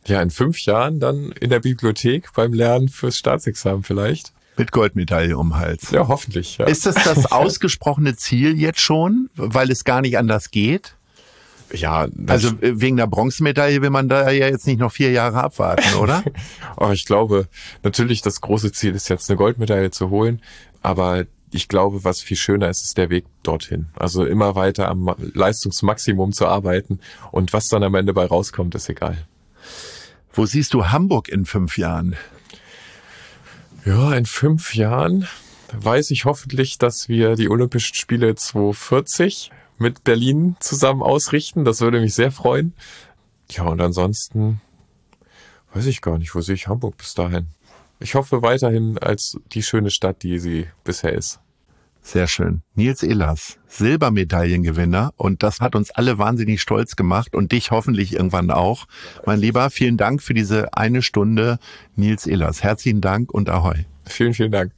Ja, in fünf Jahren dann in der Bibliothek beim Lernen fürs Staatsexamen vielleicht. Mit Goldmedaille um den Hals. Ja, hoffentlich. Ja. Ist das das ausgesprochene Ziel jetzt schon, weil es gar nicht anders geht? Ja, also wegen der Bronzemedaille will man da ja jetzt nicht noch vier Jahre abwarten, oder? Oh, ich glaube, natürlich das große Ziel ist jetzt eine Goldmedaille zu holen, aber ich glaube, was viel schöner ist, ist der Weg dorthin. Also immer weiter am Leistungsmaximum zu arbeiten und was dann am Ende bei rauskommt, ist egal. Wo siehst du Hamburg in fünf Jahren? Ja, in fünf Jahren weiß ich hoffentlich, dass wir die Olympischen Spiele zweitausendvierzig mit Berlin zusammen ausrichten. Das würde mich sehr freuen. Ja, und ansonsten weiß ich gar nicht, wo sehe ich Hamburg bis dahin. Ich hoffe weiterhin als die schöne Stadt, die sie bisher ist. Sehr schön. Nils Ehlers, Silbermedaillengewinner, und das hat uns alle wahnsinnig stolz gemacht und dich hoffentlich irgendwann auch. Mein Lieber, vielen Dank für diese eine Stunde, Nils Ehlers. Herzlichen Dank und Ahoi. Vielen, vielen Dank.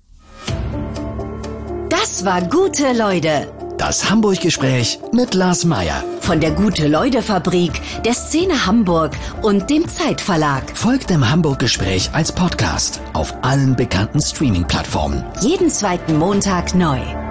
Das war Gute Leute. Das Hamburg-Gespräch mit Lars Meier. Von der Gute-Leute-Fabrik, der Szene Hamburg und dem Zeitverlag. Folgt dem Hamburg-Gespräch als Podcast auf allen bekannten Streaming-Plattformen. Jeden zweiten Montag neu.